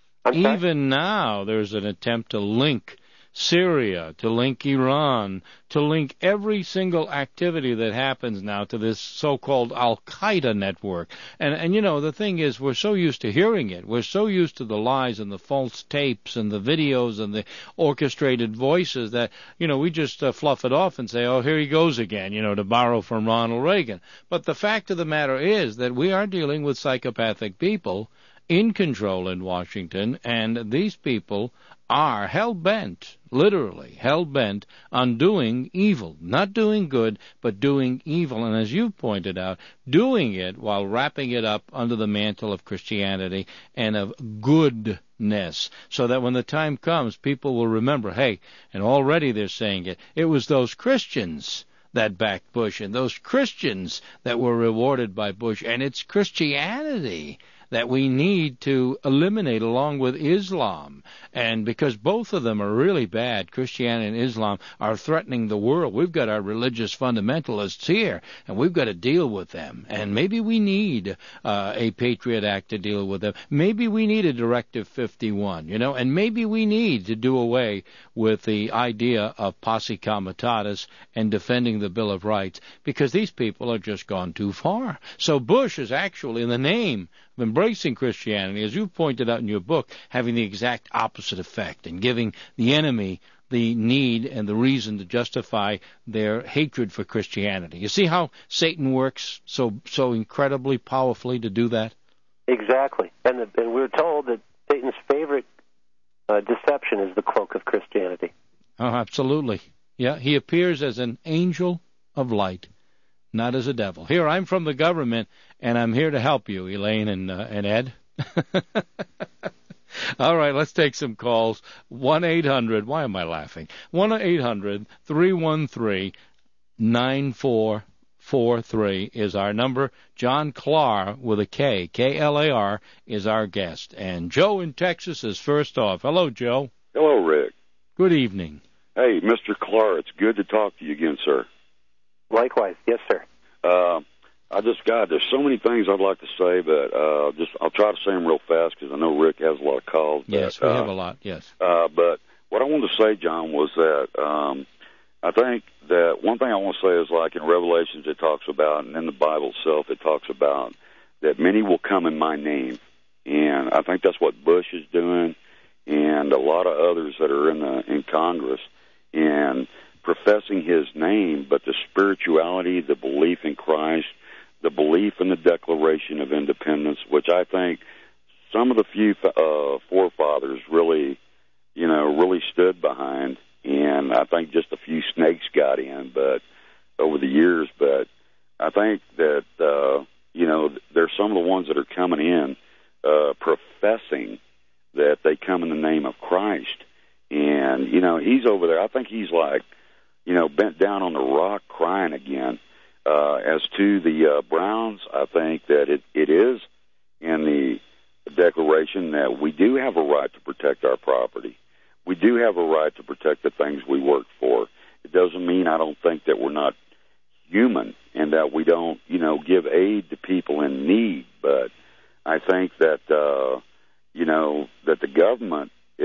C: Even now, there's an attempt to link Syria, to link Iran, to link every single activity that happens now to this so-called Al-Qaeda network. And, and you know, the thing is, we're so used to hearing it. We're so used to the lies and the false tapes and the videos and the orchestrated voices that, you know, we just uh, fluff it off and say, oh, here he goes again, you know, to borrow from Ronald Reagan. But the fact of the matter is that we are dealing with psychopathic people in control in Washington, and these people are hell-bent, literally hell-bent, on doing evil. Not doing good, but doing evil. And as you've pointed out, doing it while wrapping it up under the mantle of Christianity and of goodness, so that when the time comes, people will remember, hey, and already they're saying it, it was those Christians that backed Bush, and those Christians that were rewarded by Bush, and it's Christianity that we need to eliminate along with Islam. And because both of them are really bad, Christianity and Islam are threatening the world. We've got our religious fundamentalists here, and we've got to deal with them. And maybe we need uh, a Patriot Act to deal with them. Maybe we need a Directive fifty-one, you know, and maybe we need to do away with the idea of posse comitatus and defending the Bill of Rights, because these people are just gone too far. So Bush is actually, in the name of embracing Christianity, as you pointed out in your book, having the exact opposite effect and giving the enemy the need and the reason to justify their hatred for Christianity. You see how Satan works so so incredibly powerfully to do that?
J: Exactly. And, the, and we're told that Satan's favorite uh, deception is the cloak of Christianity.
C: Oh, absolutely. Yeah, he appears as an angel of light, not as a devil. Here, I'm from the government, and I'm here to help you, Elaine and, uh, and Ed. All right, let's take some calls. one eight hundred, why am I laughing? one eight hundred three one three nine four four three is our number. John Klar with a K, K L A R, is our guest. And Joe in Texas is first off. Hello, Joe.
S: Hello, Rick.
C: Good evening.
S: Hey, Mister Klar, it's good to talk to you again, sir.
J: Likewise. Yes, sir.
S: Uh, I just, God, there's so many things I'd like to say, but uh, just I'll try to say them real fast because I know Rick has a lot of calls.
C: Yes,
S: but,
C: we
S: uh,
C: have a lot, yes.
S: Uh, but what I wanted to say, John, was that um, I think that one thing I want to say is, like in Revelations it talks about, and in the Bible itself it talks about, that many will come in my name. And I think that's what Bush is doing and a lot of others that are in the in Congress, and professing his name, but the spirituality, the belief in Christ, the belief in the Declaration of Independence, which I think some of the few uh, forefathers really, you know, really stood behind, and I think just a few snakes got in, but over the years. But I think that uh, you know, there's some of the ones that are coming in uh, professing that they come in the name of Christ, and you know, he's over there. I think he's like, you know, bent down on the rock crying again. Uh, as to the uh, Browns, I think that it, it is in the Declaration that we do have a right to protect our property. We do have a right to protect the things we work for. It doesn't mean I don't think that we're not human and that we don't, you know, give aid to people in need. But I think that, uh, you know, that the government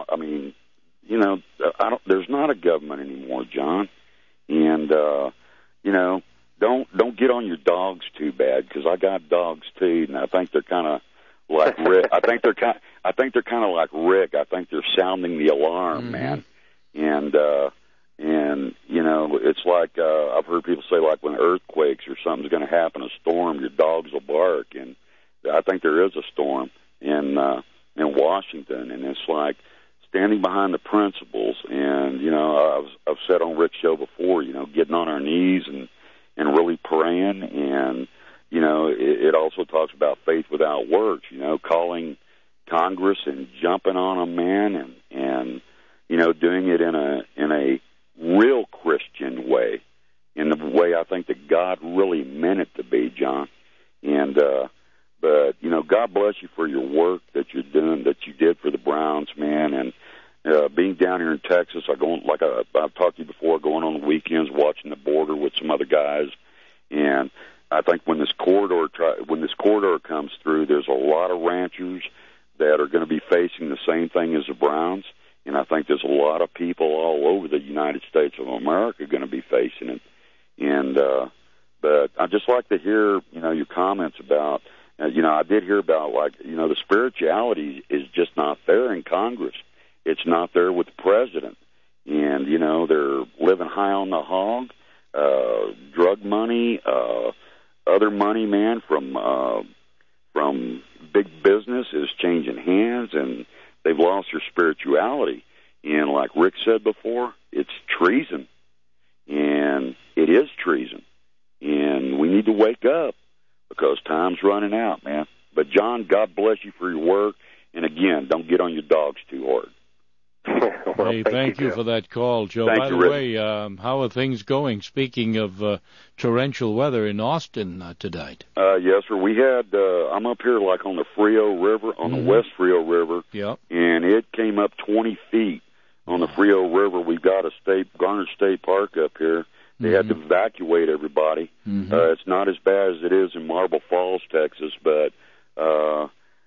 S: I mean, you know, I don't. There's not a government anymore, John, and uh, you know, don't don't get on your dogs too bad, because I got dogs too, and I think they're kind of like Rick. I think they're kind. I think they're kind of like Rick. I think they're sounding the alarm, mm-hmm. man, and. uh And, you know, it's like uh, I've heard people say, like, when earthquakes or something's going to happen, a storm, your dogs will bark. And I think there is a storm in uh, in Washington, and it's like standing behind the principles. And, you know, I've, I've said on Rick's show before, you know, getting on our knees and, and really praying. And, you know, it, it also talks about faith without works, you know, calling Congress and jumping on them, man, and, and you know, doing it in a in a real Christian way, in the way I think that God really meant it to be, John. And uh, but you know, God bless you for your work that you're doing, that you did for the Browns, man. And uh, being down here in Texas, I go like I, I've talked to you before, going on the weekends, watching the border with some other guys. And I think when this corridor try, when this corridor comes through, there's a lot of ranchers that are going to be facing the same thing as the Browns. And I think there's a lot of people all over the United States of America going to be facing it. And uh, but I'd just like to hear, you know, your comments about, uh, you know, I did hear about, like, you know, the spirituality is just not there in Congress. It's not there with the president. And, you know, they're living high on the hog, uh, drug money, uh, other money, man, from uh, from big business is changing hands, and they've lost their spirituality. And like Rick said before, it's treason. And it is treason. And we need to wake up, because time's running out, man. But, John, God bless you for your work. And, again, don't get on your dogs too hard.
C: Well, hey, thank, thank you, you for that call, Joe.
S: Thank
C: By
S: you,
C: the
S: Rick.
C: way, um, how are things going? Speaking of uh, torrential weather in Austin uh, tonight.
S: Uh, yes, sir. We had, uh, I'm up here like on the Frio River, on mm-hmm. the West Frio River.
C: Yep.
S: And it came up twenty feet on the Frio River. We've got a state, Garner State Park up here. They mm-hmm. had to evacuate everybody.
C: Mm-hmm.
S: Uh, it's not as bad as it is in Marble Falls, Texas, but, uh,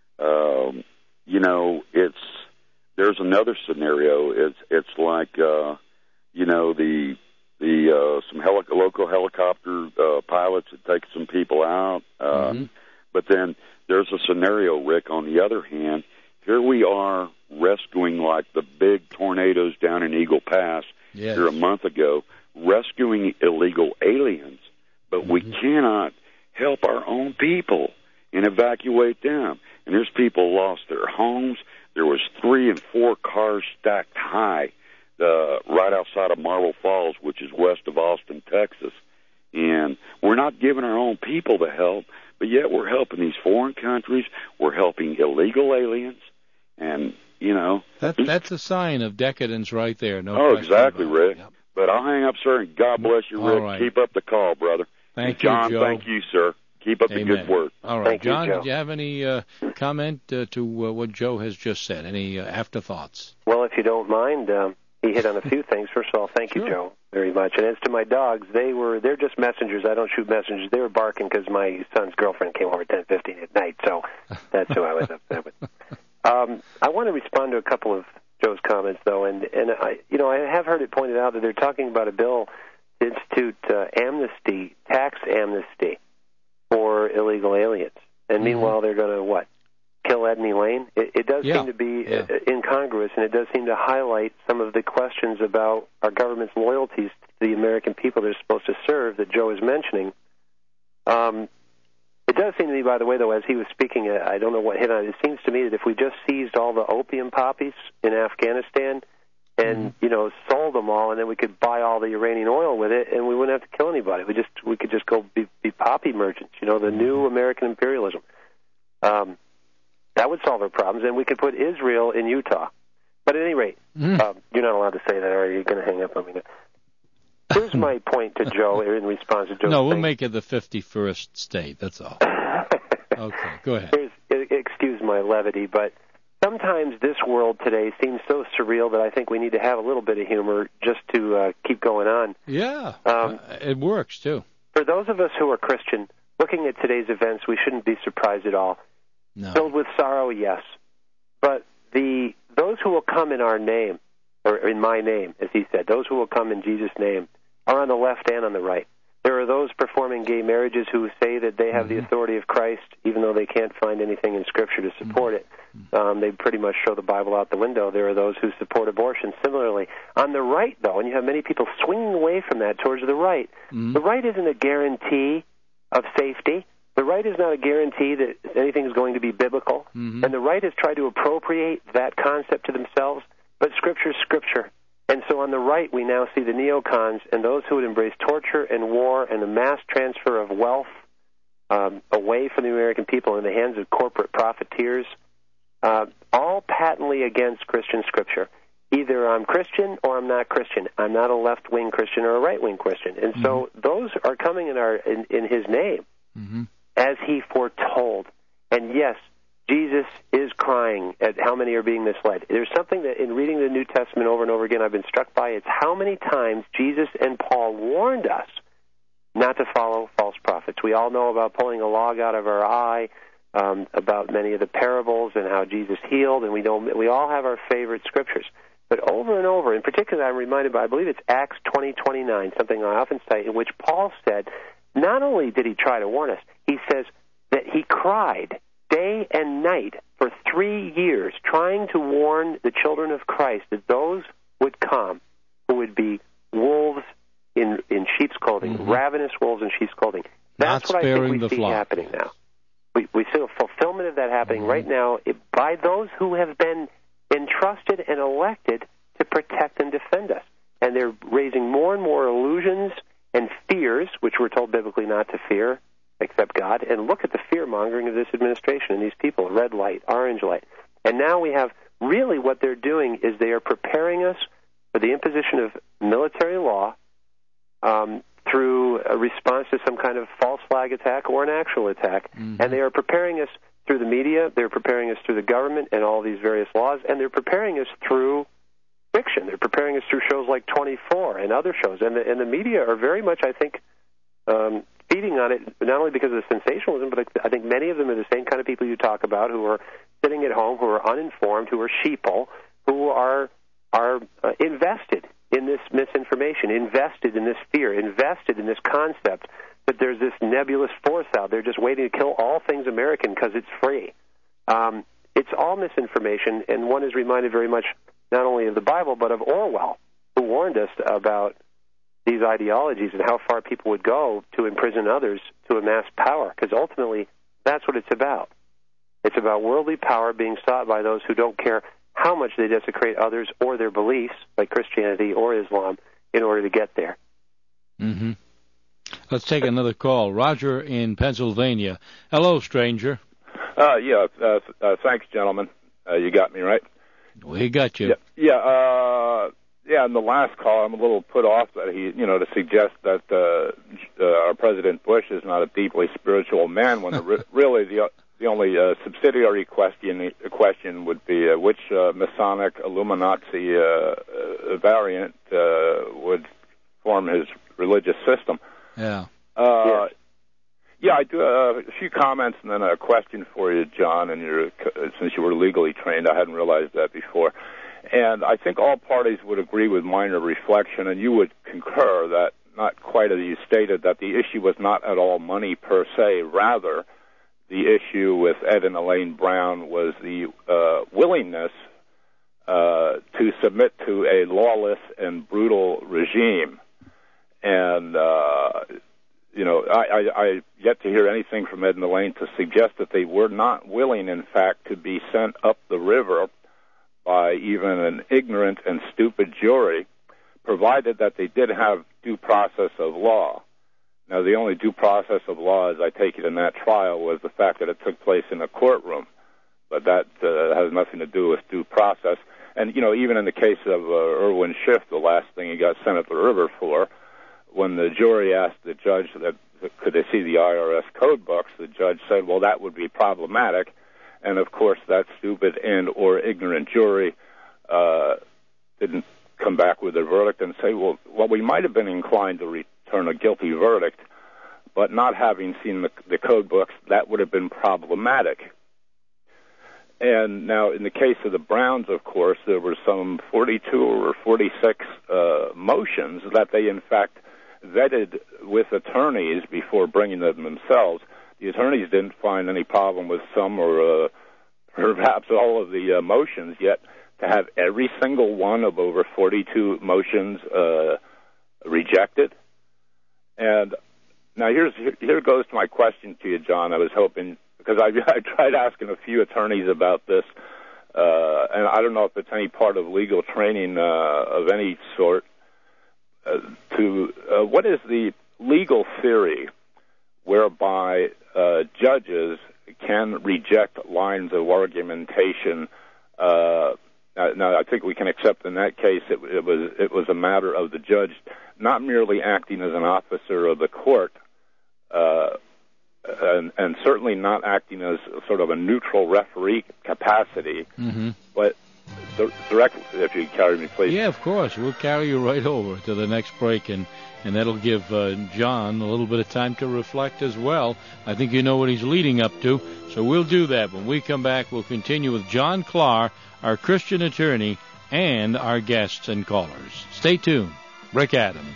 S: um, you know, it's, there's another scenario. It's it's like uh, you know the the uh, some heli- local helicopter uh, pilots that take some people out. Uh,
C: mm-hmm.
S: But then there's a scenario, Rick. On the other hand, here we are rescuing, like the big tornadoes down in Eagle Pass
C: yes.
S: here a month ago, rescuing illegal aliens, but mm-hmm. we cannot help our own people and evacuate them. And there's people lost their homes. There was three and four cars stacked high uh, right outside of Marble Falls, which is west of Austin, Texas. And we're not giving our own people the help, but yet we're helping these foreign countries. We're helping illegal aliens. And, you know.
C: That, that's a sign of decadence right there. No
S: oh,
C: question
S: exactly,
C: about
S: Rick.
C: Yep.
S: But I'll hang up, sir, and God bless you, Rick.
C: All right.
S: Keep up the call, brother.
C: Thank
S: and John,
C: you, Joe.
S: thank you, sir. Keep up
C: Amen.
S: the good work.
C: All right,
J: Thank
C: John,
J: you, Joe.
C: did you have any uh, comment uh, to uh, what Joe has just said? Any uh, afterthoughts?
J: Well, if you don't mind, um, he hit on a few things. First of all, thank
C: sure.
J: you, Joe, very much. And as to my dogs, they were they're just messengers. I don't shoot messengers. They were barking because my son's girlfriend came over at ten fifteen at night, so that's who I was upset with. Um, I want to respond to a couple of Joe's comments, though, and and I, you know, I have heard it pointed out that they're talking about a bill to institute uh, amnesty, tax amnesty for illegal aliens. And meanwhile, they're going to, what, kill Edney Lane? It, it does
C: yeah.
J: seem to be
C: yeah.
J: uh, incongruous, and it does seem to highlight some of the questions about our government's loyalties to the American people they're supposed to serve that Joe is mentioning. Um, it does seem to me, by the way, though, as he was speaking, uh, I don't know what hit on it, it seems to me that if we just seized all the opium poppies in Afghanistan and, mm-hmm. you know, sold them all, and then we could buy all the Iranian oil with it, and we wouldn't have to kill anybody. We just we could just go be, be poppy merchants, you know, the mm-hmm. new American imperialism. Um, that would solve our problems, and we could put Israel in Utah. But at any rate,
C: mm.
J: um, you're not allowed to say that, or you're going to hang up on me. Here's my point to Joe in response to Joe's
C: No, we'll
J: thing.
C: make it the fifty-first state, that's all. Okay, go ahead.
J: Here's, excuse my levity, but sometimes this world today seems so surreal that I think we need to have a little bit of humor just to uh, keep going on.
C: Yeah,
J: um,
C: uh, it works, too.
J: For those of us who are Christian, looking at today's events, we shouldn't be surprised at all.
C: No.
J: Filled with sorrow, yes. But the those who will come in our name, or in my name, as he said, those who will come in Jesus' name, are on the left and on the right. There are those performing gay marriages who say that they have mm-hmm. the authority of Christ, even though they can't find anything in Scripture to support mm-hmm. it. Um, they pretty much throw the Bible out the window. There are those who support abortion. Similarly, on the right, though, and you have many people swinging away from that towards the right, mm-hmm. the right isn't a guarantee of safety. The right is not a guarantee that anything is going to be biblical. Mm-hmm. And the right has tried to appropriate that concept to themselves, but Scripture is Scripture. And so on the right, we now see the neocons and those who would embrace torture and war and the mass transfer of wealth um, away from the American people in the hands of corporate profiteers, uh, all patently against Christian Scripture. Either I'm Christian or I'm not Christian. I'm not a left-wing Christian or a right-wing Christian. And mm-hmm. so those are coming in, our, in, in his name mm-hmm. as he foretold. And yes, Jesus is crying at how many are being misled. There's something that in reading the New Testament over and over again I've been struck by. It's how many times Jesus and Paul warned us not to follow false prophets. We all know about pulling a log out of our eye, um, about many of the parables and how Jesus healed, and we know we all have our favorite scriptures. But over and over, in particular I'm reminded by, I believe it's Acts twenty twenty-nine, something I often cite, in which Paul said, not only did he try to warn us, he says that he cried day and night for three years, trying to warn the children of Christ that those would come who would be wolves in, in sheep's clothing, mm-hmm. ravenous wolves in sheep's clothing. That's
C: Not
J: what I think we
C: the
J: see
C: flock.
J: happening now. We, we see a fulfillment of that happening mm-hmm. right now by those who have been entrusted and elected to protect and defend us. And they're raising more and more illusions and fears, which we're told biblically not to fear, except God, and look at the fear-mongering of this administration and these people, red light, orange light. And now we have, really what they're doing is they are preparing us for the imposition of military law um, through a response to some kind of false flag attack or an actual attack. Mm-hmm. And they are preparing us through the media, they're preparing us through the government and all these various laws, and they're preparing us through fiction. They're preparing us through shows like twenty-four and other shows. And the, and the media are very much, I think, um, feeding on it, not only because of the sensationalism, but I think many of them are the same kind of people you talk about, who are sitting at home, who are uninformed, who are sheeple, who are are uh, invested in this misinformation, invested in this fear, invested in this concept that there's this nebulous force out there just waiting to kill all things American because it's free. Um, it's all misinformation, and one is reminded very much not only of the Bible, but of Orwell, who warned us about these ideologies and how far people would go to imprison others to amass power, because ultimately that's what it's about. It's about worldly power being sought by those who don't care how much they desecrate others or their beliefs, like Christianity or Islam, in order to get there.
C: Mm-hmm. Let's take another call. Roger in Pennsylvania. Hello, stranger.
T: Uh, yeah, uh, uh, thanks, gentlemen. Uh, you got me, right?
C: We got you.
T: Yeah, yeah, uh, yeah, in the last call, I'm a little put off that he, you know, to suggest that uh, uh, our President Bush is not a deeply spiritual man, when the, really the the only uh, subsidiary question question would be uh, which uh, Masonic Illuminati uh, uh, variant uh, would form his religious system.
C: Yeah.
T: Uh, yes. Yeah, I do uh, a few comments and then a question for you, John. And you're, since you were legally trained, I hadn't realized that before. And I think all parties would agree with minor reflection, and you would concur that, not quite as you stated, that the issue was not at all money per se. Rather, the issue with Ed and Elaine Brown was the uh, willingness uh, to submit to a lawless and brutal regime. And, uh, you know, I, I, I yet to hear anything from Ed and Elaine to suggest that they were not willing, in fact, to be sent up the river by even an ignorant and stupid jury, provided that they did have due process of law. Now, the only due process of law, as I take it in that trial, was the fact that it took place in a courtroom. But that uh, has nothing to do with due process. And, you know, even in the case of uh, Irwin Schiff, the last thing he got sent up the river for, when the jury asked the judge that could they see the I R S code books, the judge said, well, that would be problematic. And, of course, that stupid and or ignorant jury uh, didn't come back with a verdict and say, well, well, we might have been inclined to return a guilty verdict, but not having seen the, the code books, that would have been problematic. And now, in the case of the Browns, of course, there were some forty-two or forty-six uh, motions that they, in fact, vetted with attorneys before bringing them themselves. The attorneys didn't find any problem with some or uh, perhaps all of the uh, motions, yet to have every single one of over forty-two motions uh, rejected. And now here's here goes to my question to you, John. I was hoping, because I, I tried asking a few attorneys about this, uh, and I don't know if it's any part of legal training uh, of any sort, uh, to uh, what is the legal theory whereby uh, judges can reject lines of argumentation. Uh, now, I think we can accept in that case it, it was it was a matter of the judge not merely acting as an officer of the court, uh, and, and certainly not acting as sort of a neutral referee capacity,
C: Mm-hmm.
T: but directly, if you carry me, please.
C: Yeah, of course. We'll carry you right over to the next break, and, and that'll give uh, John a little bit of time to reflect as well. I think you know what he's leading up to, so we'll do that. When we come back, we'll continue with John Clark, our Christian attorney, and our guests and callers. Stay tuned. Rick Adams.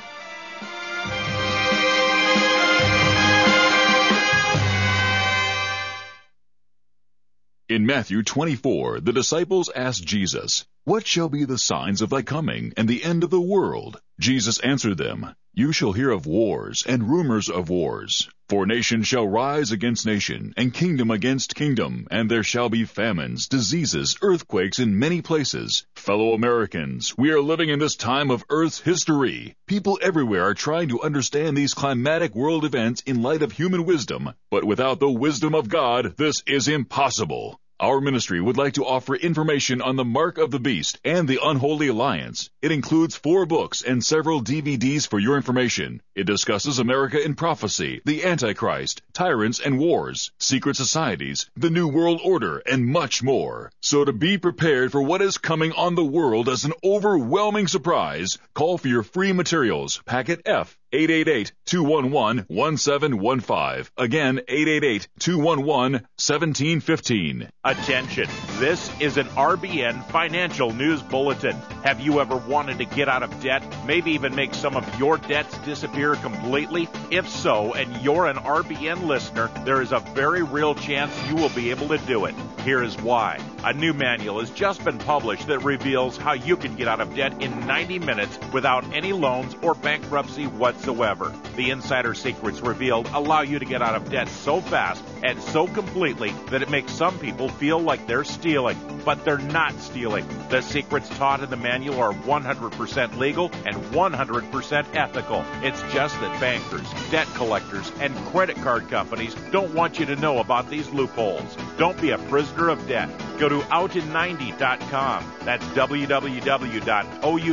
E: In Matthew twenty-four, the disciples asked Jesus, "What shall be the signs of thy coming and the end of the world?" Jesus answered them, "You shall hear of wars and rumors of wars. For nation shall rise against nation, and kingdom against kingdom, and there shall be famines, diseases, earthquakes in many places. Fellow Americans, we are living in this time of Earth's history. People everywhere are trying to understand these climatic world events in light of human wisdom, but without the wisdom of God, this is impossible. Our ministry would like to offer information on the Mark of the Beast and the Unholy Alliance. It includes four books and several D V Ds for your information. It discusses America in prophecy, the Antichrist, tyrants and wars, secret societies, the New World Order, and much more. So to be prepared for what is coming on the world as an overwhelming surprise, call for your free materials, packet F, eight eight eight, two one one, one seven one five. Again, eight eight eight, two one one, one seven one five.
U: Attention, this is an R B N financial news bulletin. Have you ever wanted to get out of debt, maybe even make some of your debts disappear completely? If so, and you're an R B N listener, there is a very real chance you will be able to do it. Here is why. A new manual has just been published that reveals how you can get out of debt in ninety minutes without any loans or bankruptcy whatsoever. The insider secrets revealed allow you to get out of debt so fast and so completely that it makes some people feel like they're stealing, but they're not stealing. The secrets taught in the manual are one hundred percent legal and one hundred percent ethical. It's just that bankers, debt collectors, and credit card companies don't want you to know about these loopholes. Don't be a prisoner of debt. Go to out in ninety dot com. That's w w w dot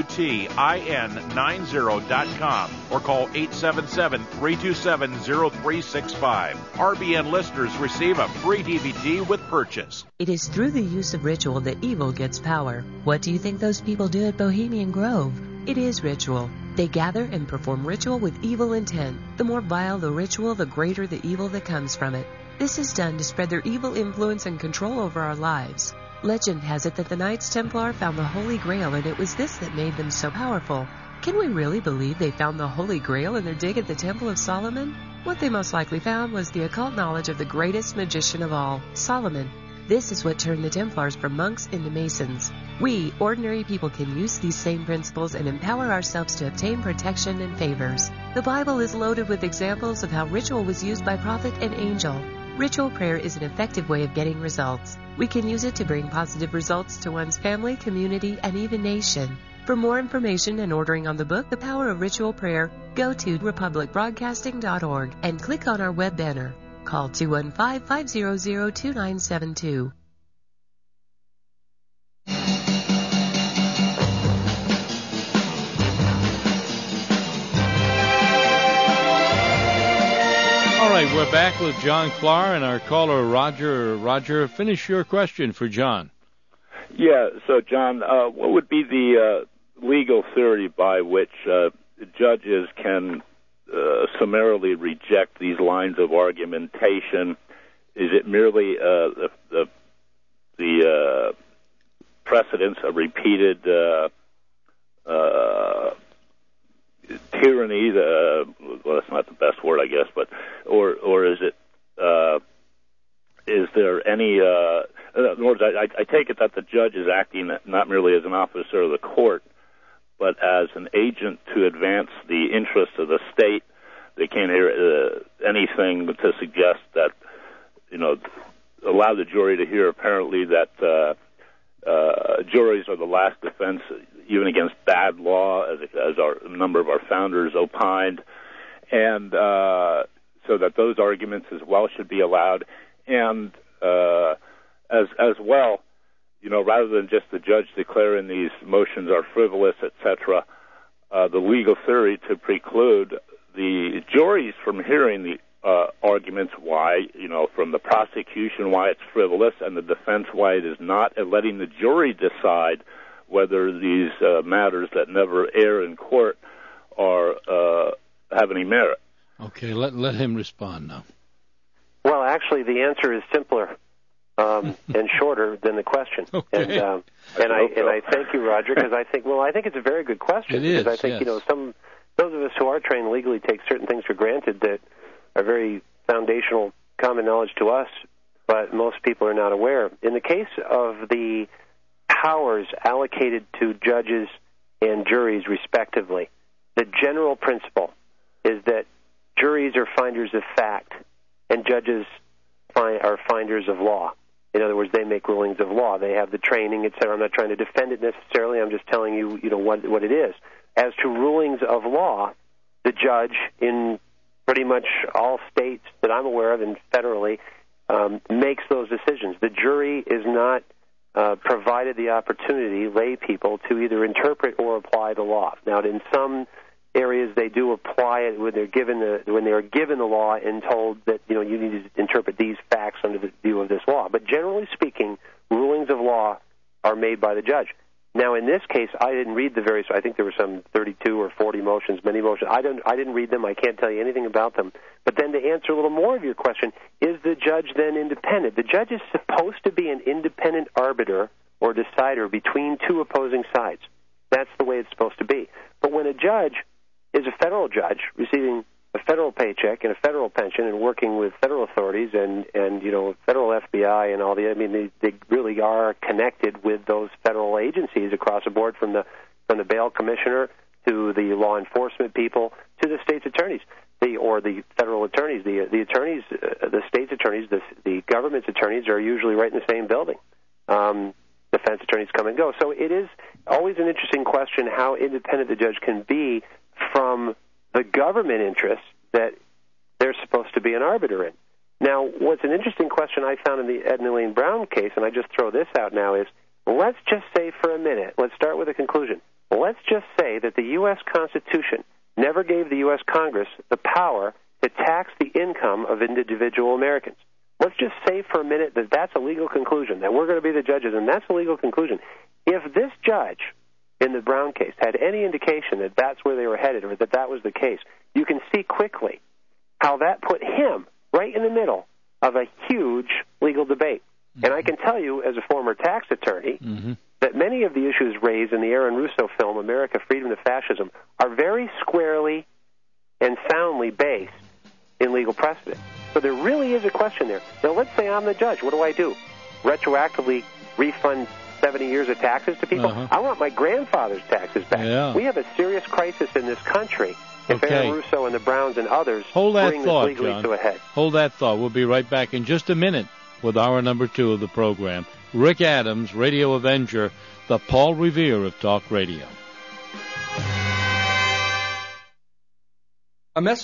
U: outin ninety dot com or call eight seven seven, three two seven, zero three six five. R B N listeners receive a free D V D with purchase.
V: It is through the use of ritual that evil gets power. What do you think those people do at Bohemian Grove? It is ritual. They gather and perform ritual with evil intent. The more vile the ritual, the greater the evil that comes from it. This is done to spread their evil influence and control over our lives. Legend has it that the Knights Templar found the Holy Grail, and it was this that made them so powerful. Can we really believe they found the Holy Grail in their dig at the Temple of Solomon? What they most likely found was the occult knowledge of the greatest magician of all, Solomon. This is what turned the Templars from monks into Masons. We, ordinary people, can use these same principles and empower ourselves to obtain protection and favors. The Bible is loaded with examples of how ritual was used by prophet and angel. Ritual prayer is an effective way of getting results. We can use it to bring positive results to one's family, community, and even nation. For more information and ordering on the book, The Power of Ritual Prayer, go to republic broadcasting dot org and click on our web banner. Call two one five, five zero zero, two nine seven two.
C: All right, we're back with John Clark and our caller, Roger. Roger, finish your question for John.
T: Yeah, so, John, uh, what would be the uh, legal theory by which uh, judges can uh, summarily reject these lines of argumentation? Is it merely uh, the, the the uh, precedents of repeated uh, uh, tyranny. The, well, that's not the best word, I guess, but or or is it? Uh, is there any? Uh, in other words, I, I take it that the judge is acting not merely as an officer of the court, but as an agent to advance the interests of the state. They can't hear uh, anything to suggest that, you know, allow the jury to hear apparently that uh, uh, juries are the last defense, even against bad law, as, as our, a number of our founders opined, and uh, so that those arguments as well should be allowed, and uh, as as well, you know, rather than just the judge declaring these motions are frivolous, et cetera, uh, the legal theory to preclude the juries from hearing the uh, arguments why, you know, from the prosecution why it's frivolous and the defense why it is not, and letting the jury decide whether these uh, matters that never air in court are uh, have any merit.
C: Okay, let let him respond now.
J: Well, actually, the answer is simpler um, and shorter than the question.
C: Okay.
J: And um, and I and I thank you, Roger, because I think well, I think it's a very good question.
C: It
J: because
C: is,
J: I think
C: yes.
J: you know some those of us who are trained legally take certain things for granted that are very foundational common knowledge to us, but most people are not aware. In the case of the powers allocated to judges and juries, respectively, the general principle is that juries are finders of fact and judges find, are finders of law. In other words, they make rulings of law. They have the training, et cetera. I'm not trying to defend it necessarily. I'm just telling you, you know, what what it is. As to rulings of law, the judge in pretty much all states that I'm aware of and federally um, makes those decisions. The jury is not uh, provided the opportunity, lay people, to either interpret or apply the law. Now, in some areas, they do apply it when they're given the when they are given the law and told that you know you need to interpret these facts under the view of this law. But generally speaking, rulings of law are made by the judge. Now, in this case, I didn't read the various. I think there were some thirty-two or forty motions, many motions. I don't. I didn't read them. I can't tell you anything about them. But then, to answer a little more of your question, is the judge then independent? The judge is supposed to be an independent arbiter or decider between two opposing sides. That's the way it's supposed to be. But when a judge is a federal judge receiving a federal paycheck and a federal pension and working with federal authorities and, and you know, federal F B I and all the, I mean, they, they really are connected with those federal agencies across the board from the from the bail commissioner to the law enforcement people to the state's attorneys, the or the federal attorneys. The the attorneys, uh, the state's attorneys, the, the government's attorneys are usually right in the same building. Um, defense attorneys come and go. So it is always an interesting question how independent the judge can be from the government interests that they're supposed to be an arbiter in. Now, what's an interesting question I found in the Ed and Elaine Brown case, and I just throw this out now, is let's just say for a minute, let's start with a conclusion. Let's just say that the U S Constitution never gave the U S Congress the power to tax the income of individual Americans. Let's just say for a minute that that's a legal conclusion, that we're going to be the judges, and that's a legal conclusion. If this judge in the Brown case had any indication that that's where they were headed or that that was the case, you can see quickly how that put him right in the middle of a huge legal debate. Mm-hmm. And I can tell you, as a former tax attorney, mm-hmm. that many of the issues raised in the Aaron Russo film, America, Freedom to Fascism, are very squarely and soundly based in legal precedent. So there really is a question there. Now, let's say I'm the judge. What do I do? Retroactively refund seventy years of taxes to people? Uh-huh. I want my grandfather's taxes back.
C: Yeah.
J: We have a serious crisis in this country if
C: okay.
J: Aaron Russo and the Browns and others
C: Hold that
J: bring
C: thought,
J: this legally
C: John.
J: to a head.
C: Hold that thought. We'll be right back in just a minute with hour number two of the program. Rick Adams, Radio Avenger, the Paul Revere of Talk Radio.
A: A message